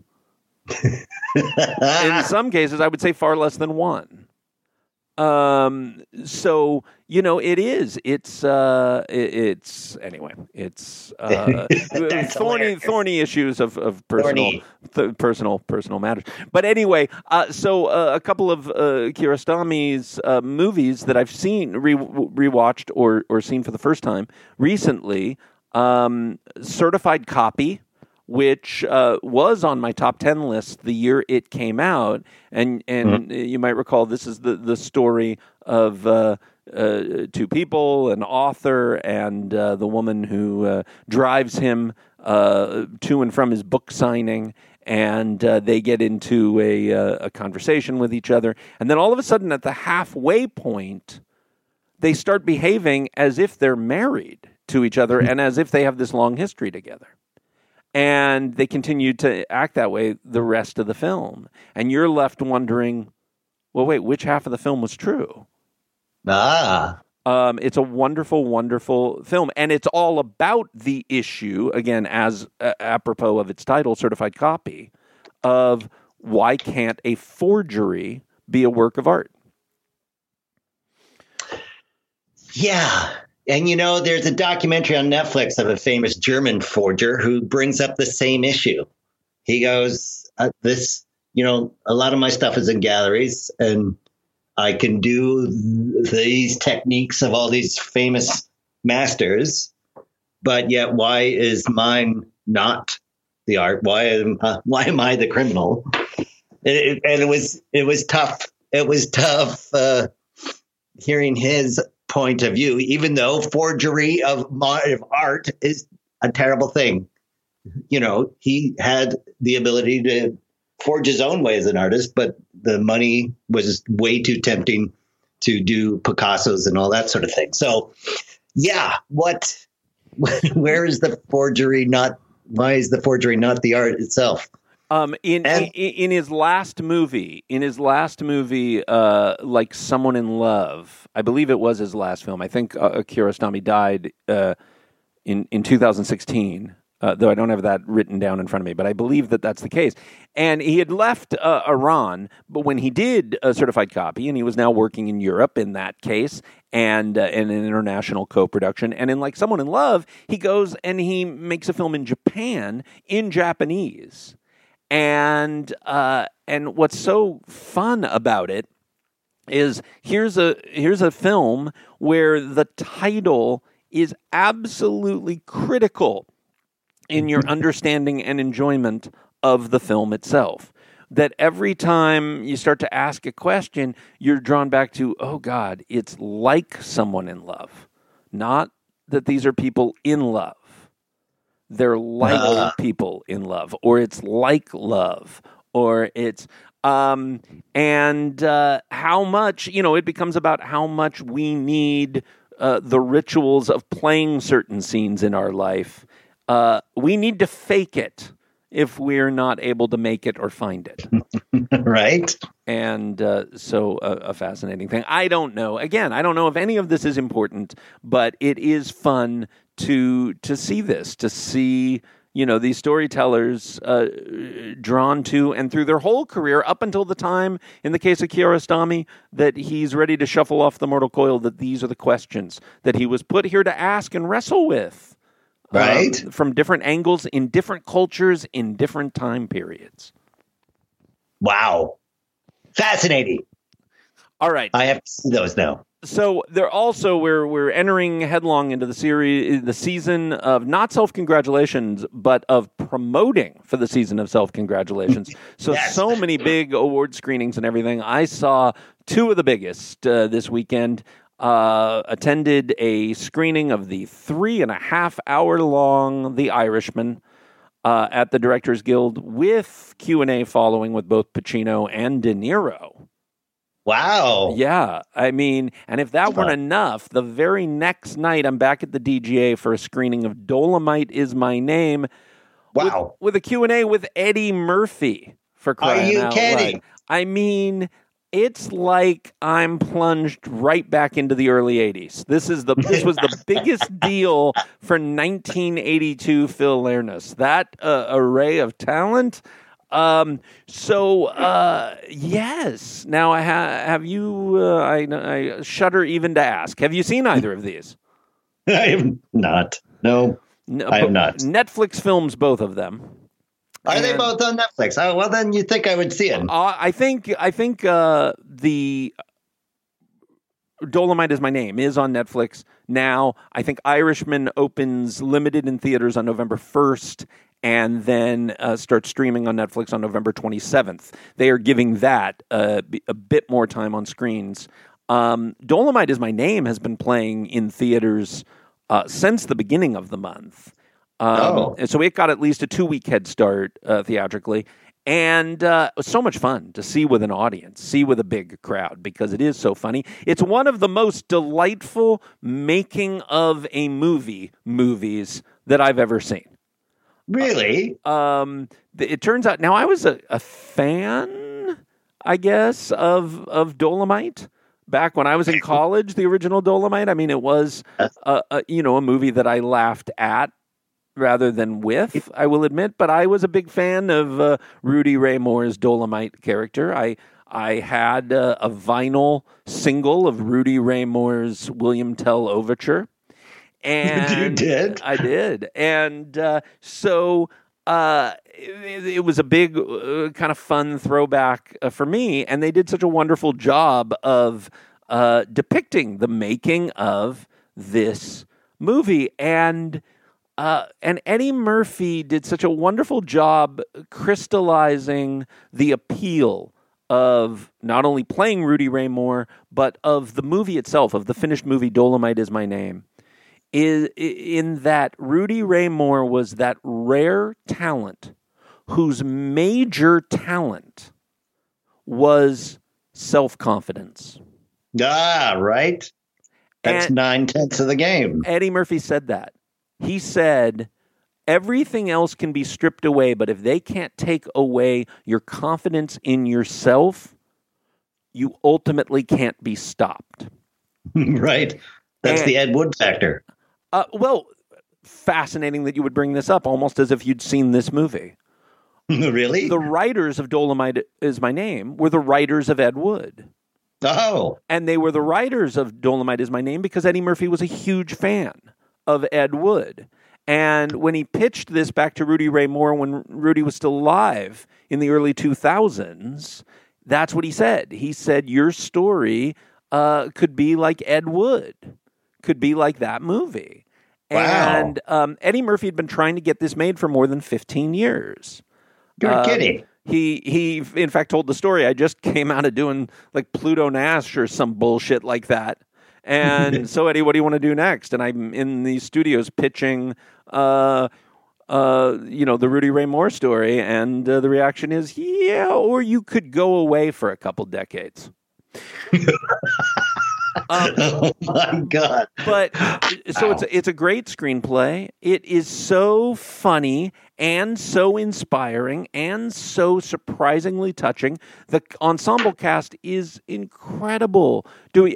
In some cases, I would say far less than 1. So, it is. It's anyway. It's thorny issues of personal matters. But anyway, so a couple of Kiarostami's movies that I've seen rewatched or seen for the first time recently. Certified Copy, which was on my top 10 list the year it came out. And you might recall this is the story of 2 people, an author and the woman who drives him to and from his book signing. And they get into a conversation with each other. And then all of a sudden at the halfway point, they start behaving as if they're married to each other and as if they have this long history together. And they continue to act that way the rest of the film. And you're left wondering, well, wait, which half of the film was true? It's a wonderful, wonderful film. And it's all about the issue, again, as apropos of its title, Certified Copy, of why can't a forgery be a work of art? Yeah. And, there's a documentary on Netflix of a famous German forger who brings up the same issue. He goes, a lot of my stuff is in galleries and I can do these techniques of all these famous masters, but yet why is mine not the art? Why am I the criminal? And it was tough. It was tough hearing his point of view, even though forgery of art is a terrible thing. He had the ability to forge his own way as an artist, but the money was way too tempting to do Picasso's and all that sort of thing. So, where is the forgery not? Why is the forgery not the art itself? In his last movie, like Someone in Love, I believe it was his last film. I think Kiarostami died in 2016, though I don't have that written down in front of me, but I believe that that's the case. And he had left Iran, but when he did a Certified Copy, and he was now working in Europe in that case, and in an international co-production, and in like Someone in Love, he goes and he makes a film in Japan in Japanese. And what's so fun about it is here's a film where the title is absolutely critical in your understanding and enjoyment of the film itself. That every time you start to ask a question, you're drawn back to, oh God, it's like someone in love. Not that these are people in love. They're like people in love, or it's like love, or it's, how much, it becomes about how much we need the rituals of playing certain scenes in our life. We need to fake it if we're not able to make it or find it. Right. And so a fascinating thing. I don't know. Again, I don't know if any of this is important, but it is fun to see this, to see, these storytellers drawn to, and through their whole career, up until the time, in the case of Kiarostami, that he's ready to shuffle off the mortal coil, that these are the questions that he was put here to ask and wrestle with. Right. From different angles, in different cultures, in different time periods. Wow. Fascinating. All right. I have to see those now. So they're also, we're entering headlong into the season of not self-congratulations, but of promoting for the season of self-congratulations. So Yes. So many big award screenings and everything. I saw two of the biggest this weekend. Attended a screening of the 3.5-hour-long The Irishman at the Directors Guild, with Q&A following with both Pacino and De Niro. Wow. Yeah, I mean, and if that weren't enough, the very next night I'm back at the DGA for a screening of Dolomite Is My Name. Wow. With a Q&A with Eddie Murphy, for crying out kidding? loud. I mean, it's like I'm plunged right back into the early 80s. This was the biggest deal for 1982 Phil Learness. That array of talent. Yes. Now, have you? I shudder even to ask. Have you seen either of these? I have not. No, I have not. Netflix films, both of them. Are they both on Netflix? Oh, well, then you'd think I would see it. I think the Dolomite Is My Name is on Netflix now. I think Irishman opens limited in theaters on November 1st and then starts streaming on Netflix on November 27th. They are giving that a bit more time on screens. Dolomite Is My Name has been playing in theaters since the beginning of the month. So it got at least a 2-week head start theatrically. And it was so much fun to see with an audience, see with a big crowd, because it is so funny. It's one of the most delightful making of a movies that I've ever seen. Really? It turns out, now I was a fan, I guess, of Dolomite. Back when I was in college, the original Dolomite. I mean, it was a movie that I laughed at rather than with, I will admit. But I was a big fan of Rudy Ray Moore's Dolomite character. I had a vinyl single of Rudy Ray Moore's William Tell Overture. And you did? I did. And so it was a big kind of fun throwback for me. And they did such a wonderful job of depicting the making of this movie. And Eddie Murphy did such a wonderful job crystallizing the appeal of not only playing Rudy Ray Moore, but of the movie itself, of the finished movie Dolomite Is My Name. In that Rudy Ray Moore was that rare talent whose major talent was self-confidence. Ah, right. That's 9/10 of the game. Eddie Murphy said that. He said, everything else can be stripped away, but if they can't take away your confidence in yourself, you ultimately can't be stopped. Right. That's the Ed Wood factor. Well, fascinating that you would bring this up, almost as if you'd seen this movie. Really? The writers of Dolomite Is My Name were the writers of Ed Wood. Oh. And they were the writers of Dolomite Is My Name because Eddie Murphy was a huge fan of Ed Wood. And when he pitched this back to Rudy Ray Moore when Rudy was still alive in the early 2000s, that's what he said. He said, your story could be like Ed Wood, could be like that movie. Wow. And Eddie Murphy had been trying to get this made for more than 15 years. You're kidding. He in fact told the story. I just came out of doing like Pluto Nash or some bullshit like that. And so, Eddie, what do you want to do next? And I'm in the studios pitching, the Rudy Ray Moore story. And the reaction is, yeah, or you could go away for a couple decades. Oh my God! But so it's a great screenplay. It is so funny and so inspiring and so surprisingly touching. The ensemble cast is incredible.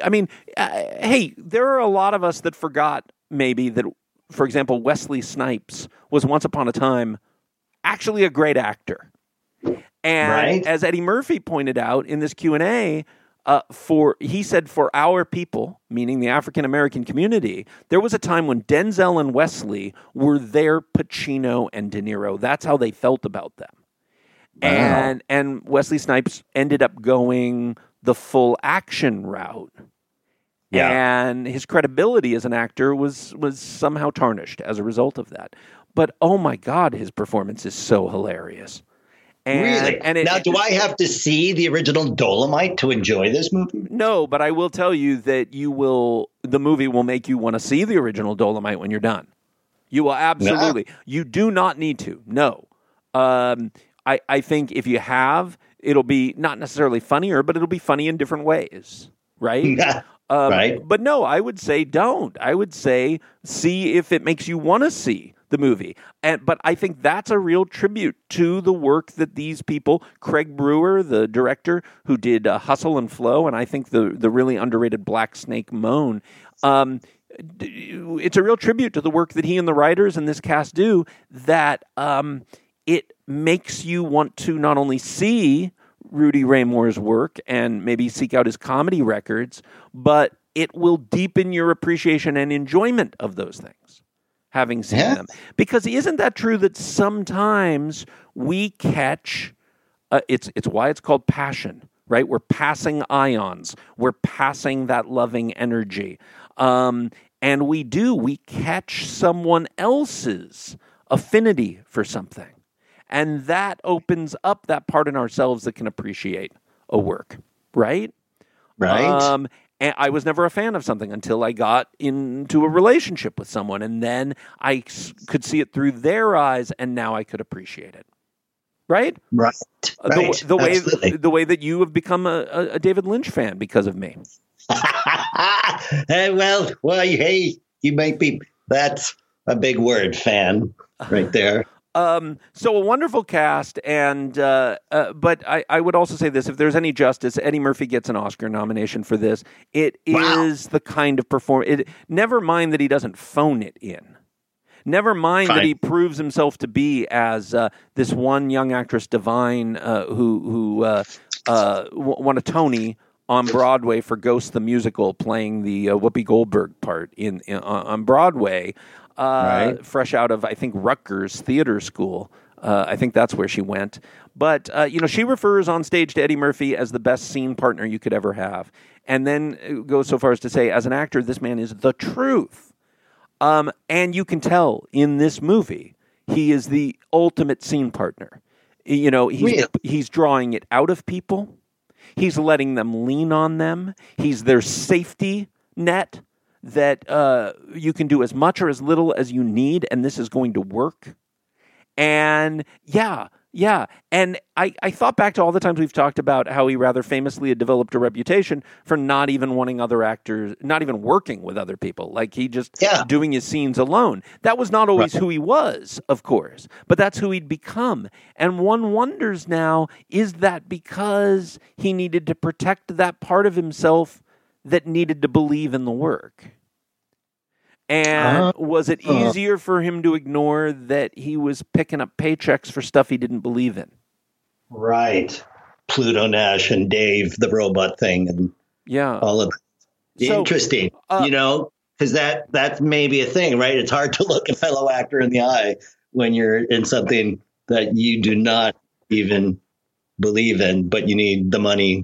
Hey, there are a lot of us that forgot maybe that, for example, Wesley Snipes was once upon a time actually a great actor. And as Eddie Murphy pointed out in this Q&A, he said for our people, meaning the African American community, there was a time when Denzel and Wesley were their Pacino and De Niro. That's how they felt about them. Wow. And Wesley Snipes ended up going the full action route. Yeah. And his credibility as an actor was somehow tarnished as a result of that. But oh my God, his performance is so hilarious. Really? Now, do I have to see the original Dolomite to enjoy this movie? No, but I will tell you that the movie will make you want to see the original Dolomite when you're done. You will absolutely. Yeah. You do not need to. No. I think if you have, it'll be not necessarily funnier, but it'll be funny in different ways. Right? Yeah. Right. But no, I would say don't. I would say see if it makes you want to see the movie. But I think that's a real tribute to the work that these people, Craig Brewer, the director who did Hustle and Flow, and I think the really underrated Black Snake Moan, it's a real tribute to the work that he and the writers and this cast do, that it makes you want to not only see Rudy Ray Moore's work and maybe seek out his comedy records, but it will deepen your appreciation and enjoyment of those things, having seen them. Because isn't that true that sometimes we catch, it's why it's called passion, right? We're passing ions. We're passing that loving energy. And we catch someone else's affinity for something. And that opens up that part in ourselves that can appreciate a work, right? Right. And I was never a fan of something until I got into a relationship with someone, and then I could see it through their eyes, and now I could appreciate it. Right? Right. The way that you have become a David Lynch fan because of me. Well, hey, you might be. That's a big word, fan, right there. So a wonderful cast, and but I would also say this: if there's any justice, Eddie Murphy gets an Oscar nomination for this. It is the kind of performance. Never mind that he doesn't phone it in. Never mind that he proves himself to be as this one young actress, Divine, who won a Tony on Broadway for Ghost the Musical, playing the Whoopi Goldberg part on Broadway. Fresh out of, I think, Rutgers Theater School. I think that's where she went. But, she refers on stage to Eddie Murphy as the best scene partner you could ever have. And then goes so far as to say, as an actor, this man is the truth. And you can tell in this movie, he is the ultimate scene partner. He's drawing it out of people. He's letting them lean on them. He's their safety net. That you can do as much or as little as you need, and this is going to work. And yeah. And I thought back to all the times we've talked about how he rather famously had developed a reputation for not even wanting other actors, not even working with other people. Like he just doing his scenes alone. That was not always who he was, of course, but that's who he'd become. And one wonders now, is that because he needed to protect that part of himself that needed to believe in the work? And was it easier for him to ignore that he was picking up paychecks for stuff he didn't believe in? Right. Pluto Nash and Dave, the robot thing, and all of that. So, interesting, because that's maybe a thing, right? It's hard to look a fellow actor in the eye when you're in something that you do not even believe in, but you need the money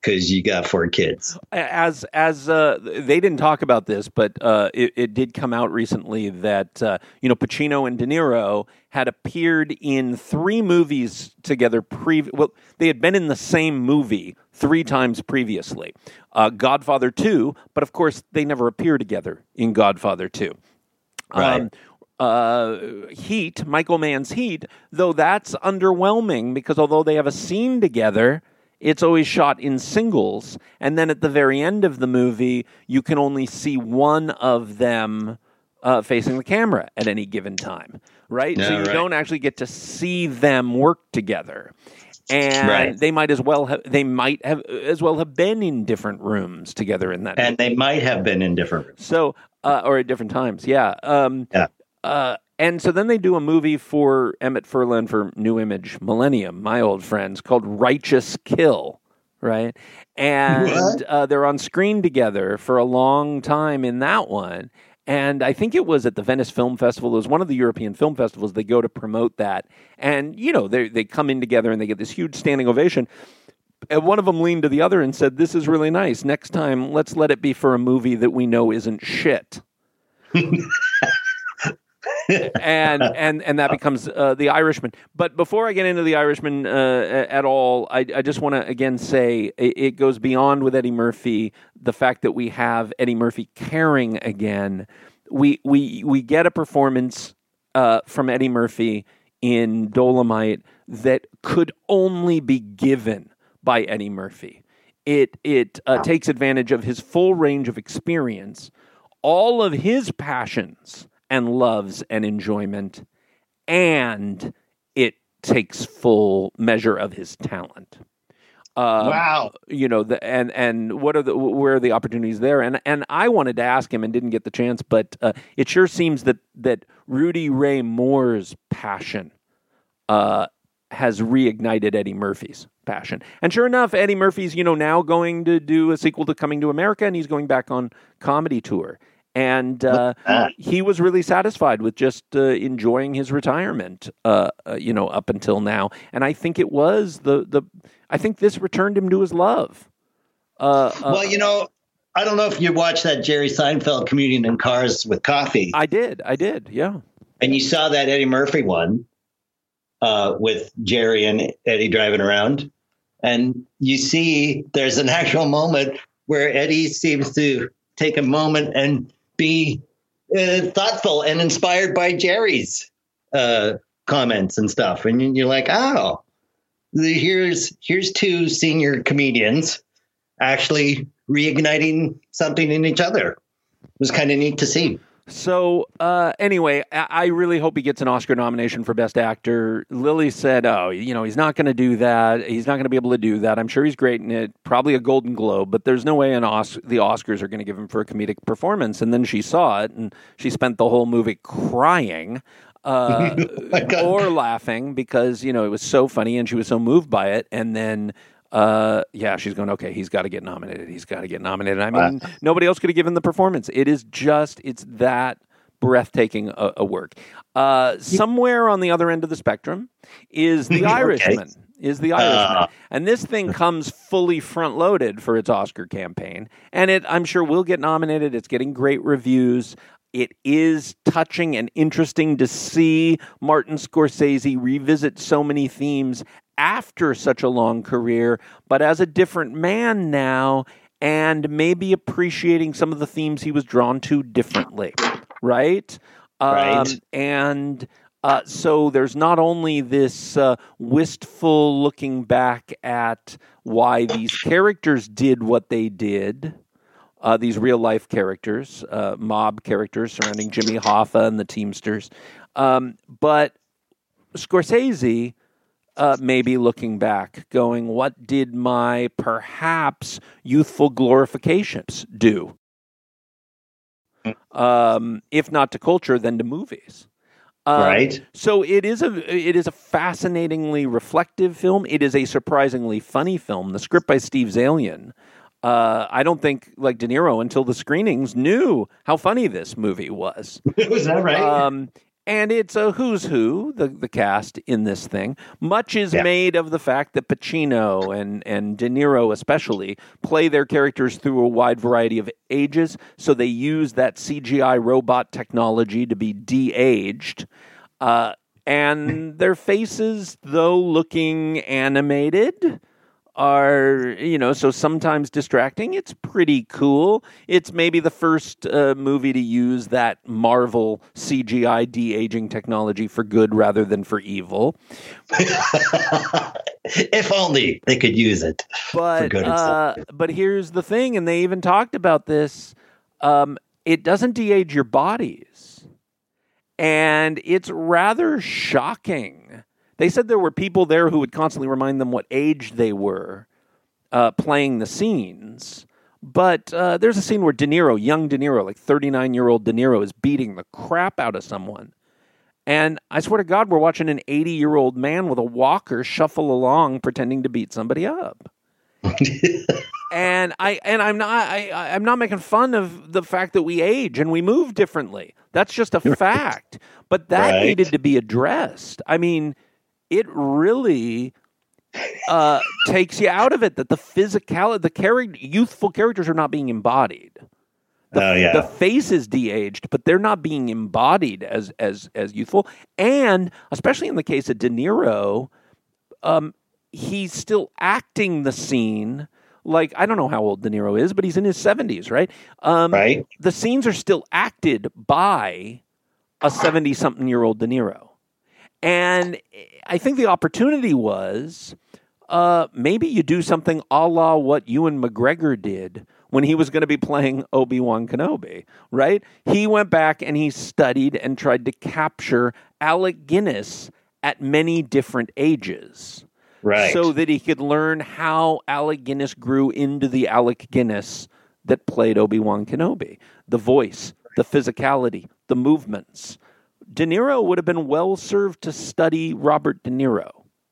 because you got 4 kids. As they didn't talk about this, but it did come out recently that Pacino and De Niro had appeared in 3 movies together. They had been in the same movie 3 times previously. Godfather 2, but of course they never appear together in Godfather 2. Right. Heat, Michael Mann's Heat, though that's underwhelming because although they have a scene together, it's always shot in singles. And then at the very end of the movie, you can only see one of them facing the camera at any given time, right? Yeah, so you don't actually get to see them work together. And they might as well have been in different rooms together in that and movie. They might have been in different rooms. So, or at different times, yeah. And so then they do a movie for Emmett Furlan for New Image Millennium, my old friends, called Righteous Kill, right? And they're on screen together for a long time in that one. And I think it was at the Venice Film Festival. It was one of the European film festivals. They go to promote that. And, they come in together and they get this huge standing ovation. And one of them leaned to the other and said, "This is really nice. Next time, let's let it be for a movie that we know isn't shit." and that becomes The Irishman. But before I get into The Irishman at all, I just want to again say it goes beyond with Eddie Murphy. The fact that we have Eddie Murphy caring again, we get a performance from Eddie Murphy in Dolomite that could only be given by Eddie Murphy. It takes advantage of his full range of experience, all of his passions and loves and enjoyment, and it takes full measure of his talent. Wow. And where are the opportunities there? And I wanted to ask him and didn't get the chance, but it sure seems that Rudy Ray Moore's passion has reignited Eddie Murphy's passion. And sure enough, Eddie Murphy's, now going to do a sequel to Coming to America, and he's going back on comedy tour. And he was really satisfied with just enjoying his retirement, up until now. And I think it was I think this returned him to his love. I don't know if you watched that Jerry Seinfeld Comedian in Cars with Coffee. I did, yeah. And you saw that Eddie Murphy one with Jerry and Eddie driving around. And you see there's an actual moment where Eddie seems to take a moment and be thoughtful and inspired by Jerry's comments and stuff. And you're like, oh, here's 2 senior comedians actually reigniting something in each other. It was kind of neat to see. So anyway, I really hope he gets an Oscar nomination for Best Actor. Lily said, he's not going to do that. He's not going to be able to do that. I'm sure he's great in it. Probably a Golden Globe, but there's no way the Oscars are going to give him for a comedic performance. And then she saw it, and she spent the whole movie crying or laughing because, it was so funny and she was so moved by it. And then she's going, okay, he's got to get nominated. I mean, nobody else could have given the performance. It's that breathtaking a work. Somewhere on the other end of the spectrum is The Irishman. And this thing comes fully front-loaded for its Oscar campaign. And I'm sure will get nominated. It's getting great reviews. It is touching and interesting to see Martin Scorsese revisit so many themes after such a long career, but as a different man now, and maybe appreciating some of the themes he was drawn to differently, right? And so there's not only this wistful looking back at why these characters did what they did, these real-life characters, mob characters surrounding Jimmy Hoffa and the Teamsters, but Scorsese maybe looking back, going, what did my perhaps youthful glorifications do? If not to culture, then to movies. Right. So it is a fascinatingly reflective film. It is a surprisingly funny film. The script by Steve Zaillian. I don't think, like De Niro, until the screenings, knew how funny this movie was. Was that right? And it's a who's who, the cast in this thing. Much is made of the fact that Pacino and De Niro especially play their characters through a wide variety of ages, so they use that CGI robot technology to be de-aged. And their faces, though looking animated, are, so sometimes distracting. It's pretty cool. It's maybe the first movie to use that Marvel CGI de-aging technology for good rather than for evil. If only they could use it for good. But here's the thing, and they even talked about this. It doesn't de-age your bodies. And it's rather shocking. They said there were people there who would constantly remind them what age they were playing the scenes. But there's a scene where young De Niro, like 39-year-old De Niro, is beating the crap out of someone. And I swear to God, we're watching an 80-year-old man with a walker shuffle along pretending to beat somebody up. And I'm not making fun of the fact that we age and we move differently. That's just a fact. But that needed to be addressed. I mean, it really takes you out of it that the physicality, youthful characters are not being embodied. The face is de-aged, but they're not being embodied as youthful. And especially in the case of De Niro, he's still acting the scene. Like, I don't know how old De Niro is, but he's in his 70s, right? Right. The scenes are still acted by a 70-something-year-old De Niro. And I think the opportunity was maybe you do something a la what Ewan McGregor did when he was going to be playing Obi-Wan Kenobi, right? He went back and he studied and tried to capture Alec Guinness at many different ages. Right. So that he could learn how Alec Guinness grew into the Alec Guinness that played Obi-Wan Kenobi. The voice, the physicality, the movements. De Niro would have been well served to study Robert De Niro.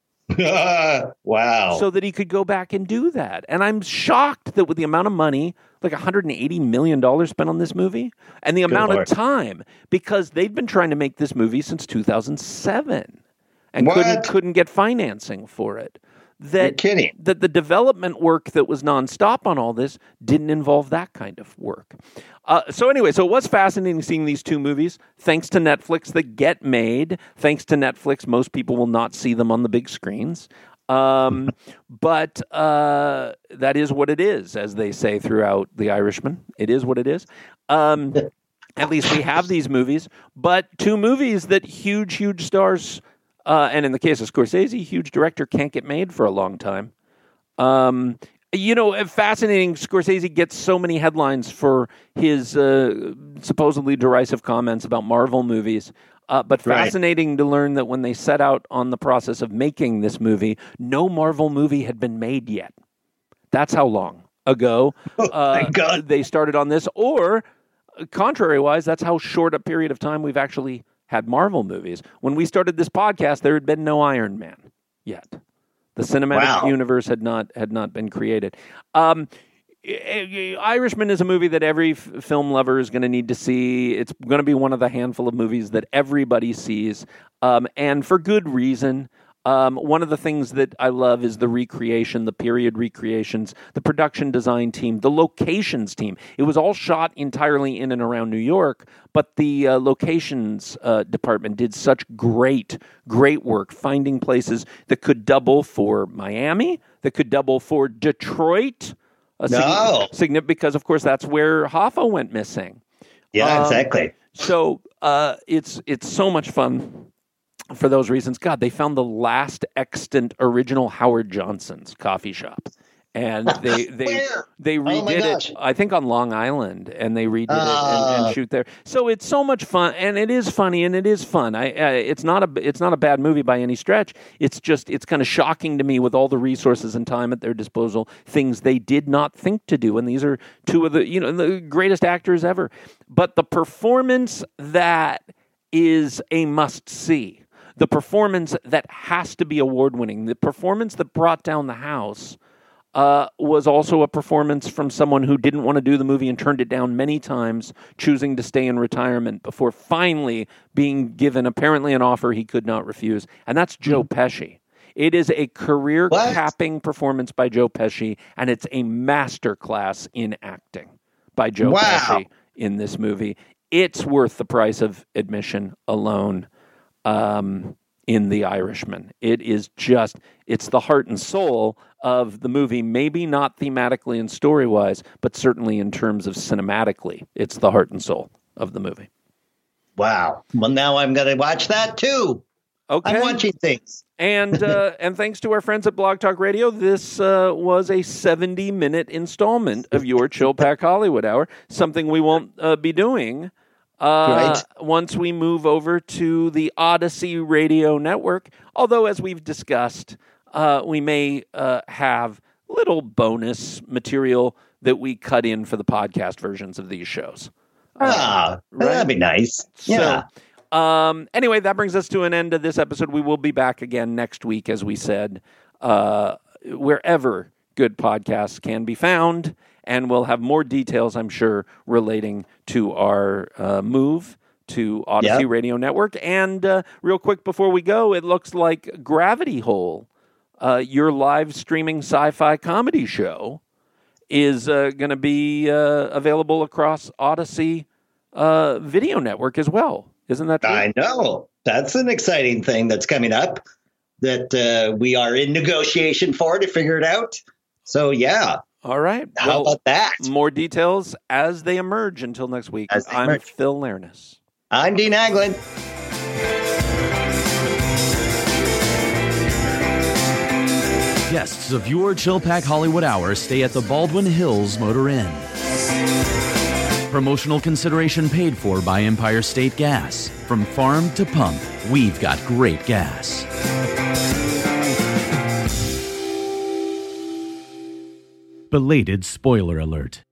Wow. So that he could go back and do that. And I'm shocked that with the amount of money, like $180 million spent on this movie, and the amount of time, because they'd been trying to make this movie since 2007. And couldn't get financing for it. You're kidding. That the development work that was nonstop on all this didn't involve that kind of work. So it was fascinating seeing these two movies. Thanks to Netflix, that get made. Thanks to Netflix, most people will not see them on the big screens. But that is what it is, as they say throughout The Irishman. It is what it is. At least we have these movies. But two movies that huge stars... and in the case of Scorsese, huge director, can't get made for a long time. Fascinating, Scorsese gets so many headlines for his supposedly derisive comments about Marvel movies. But fascinating to learn that when they set out on the process of making this movie, no Marvel movie had been made yet. That's how long ago thank God. They started on this. Or, contrary-wise, that's how short a period of time we've actually had Marvel movies. When we started this podcast, there had been no Iron Man yet. The cinematic universe had not been created. Irishman is a movie that every film lover is going to need to see. It's going to be one of the handful of movies that everybody sees, and for good reason. One of the things that I love is the recreation, the period recreations, the production design team, the locations team. It was all shot entirely in and around New York, but the locations department did such great work finding places that could double for Miami, that could double for Detroit. Because, of course, that's where Hoffa went missing. Yeah, exactly. So it's so much fun. For those reasons, God, they found the last extant original Howard Johnson's coffee shop, and they redid it. I think on Long Island, and they redid it and shoot there. So it's so much fun, and it is funny, and it is fun. It's not a bad movie by any stretch. It's kind of shocking to me with all the resources and time at their disposal, things they did not think to do, and these are two of the greatest actors ever. But the performance that is a must-see. The performance that has to be award-winning, the performance that brought down the house, was also a performance from someone who didn't want to do the movie and turned it down many times, choosing to stay in retirement before finally being given apparently an offer he could not refuse. And that's Joe Pesci. It is a career-capping performance by Joe Pesci, and it's a masterclass in acting by Joe Pesci in this movie. It's worth the price of admission alone. In The Irishman. It's the heart and soul of the movie, maybe not thematically and story-wise, but certainly in terms of cinematically, it's the heart and soul of the movie. Wow. Well, now I'm going to watch that too. Okay. I'm watching things. And thanks to our friends at Blog Talk Radio, this was a 70-minute installment of your Chill Pack Hollywood Hour, something we won't be doing once we move over to the Odyssey Radio Network. Although, as we've discussed, we may have little bonus material that we cut in for the podcast versions of these shows. That'd be nice. Yeah. So, anyway, that brings us to an end of this episode. We will be back again next week, as we said, wherever good podcasts can be found. And we'll have more details, I'm sure, relating to our move to Odyssey Radio Network. And real quick before we go, it looks like Gravity Hole, your live streaming sci-fi comedy show, is going to be available across Odyssey Video Network as well. Isn't that true? I know. That's an exciting thing that's coming up that we are in negotiation for to figure it out. So, yeah. All right. How about that? More details as they emerge. Until next week, I'm Phil Lernis. I'm Dean Haglund. Guests of your Chill Pack Hollywood Hour stay at the Baldwin Hills Motor Inn. Promotional consideration paid for by Empire State Gas. From farm to pump, we've got great gas. Belated spoiler alert.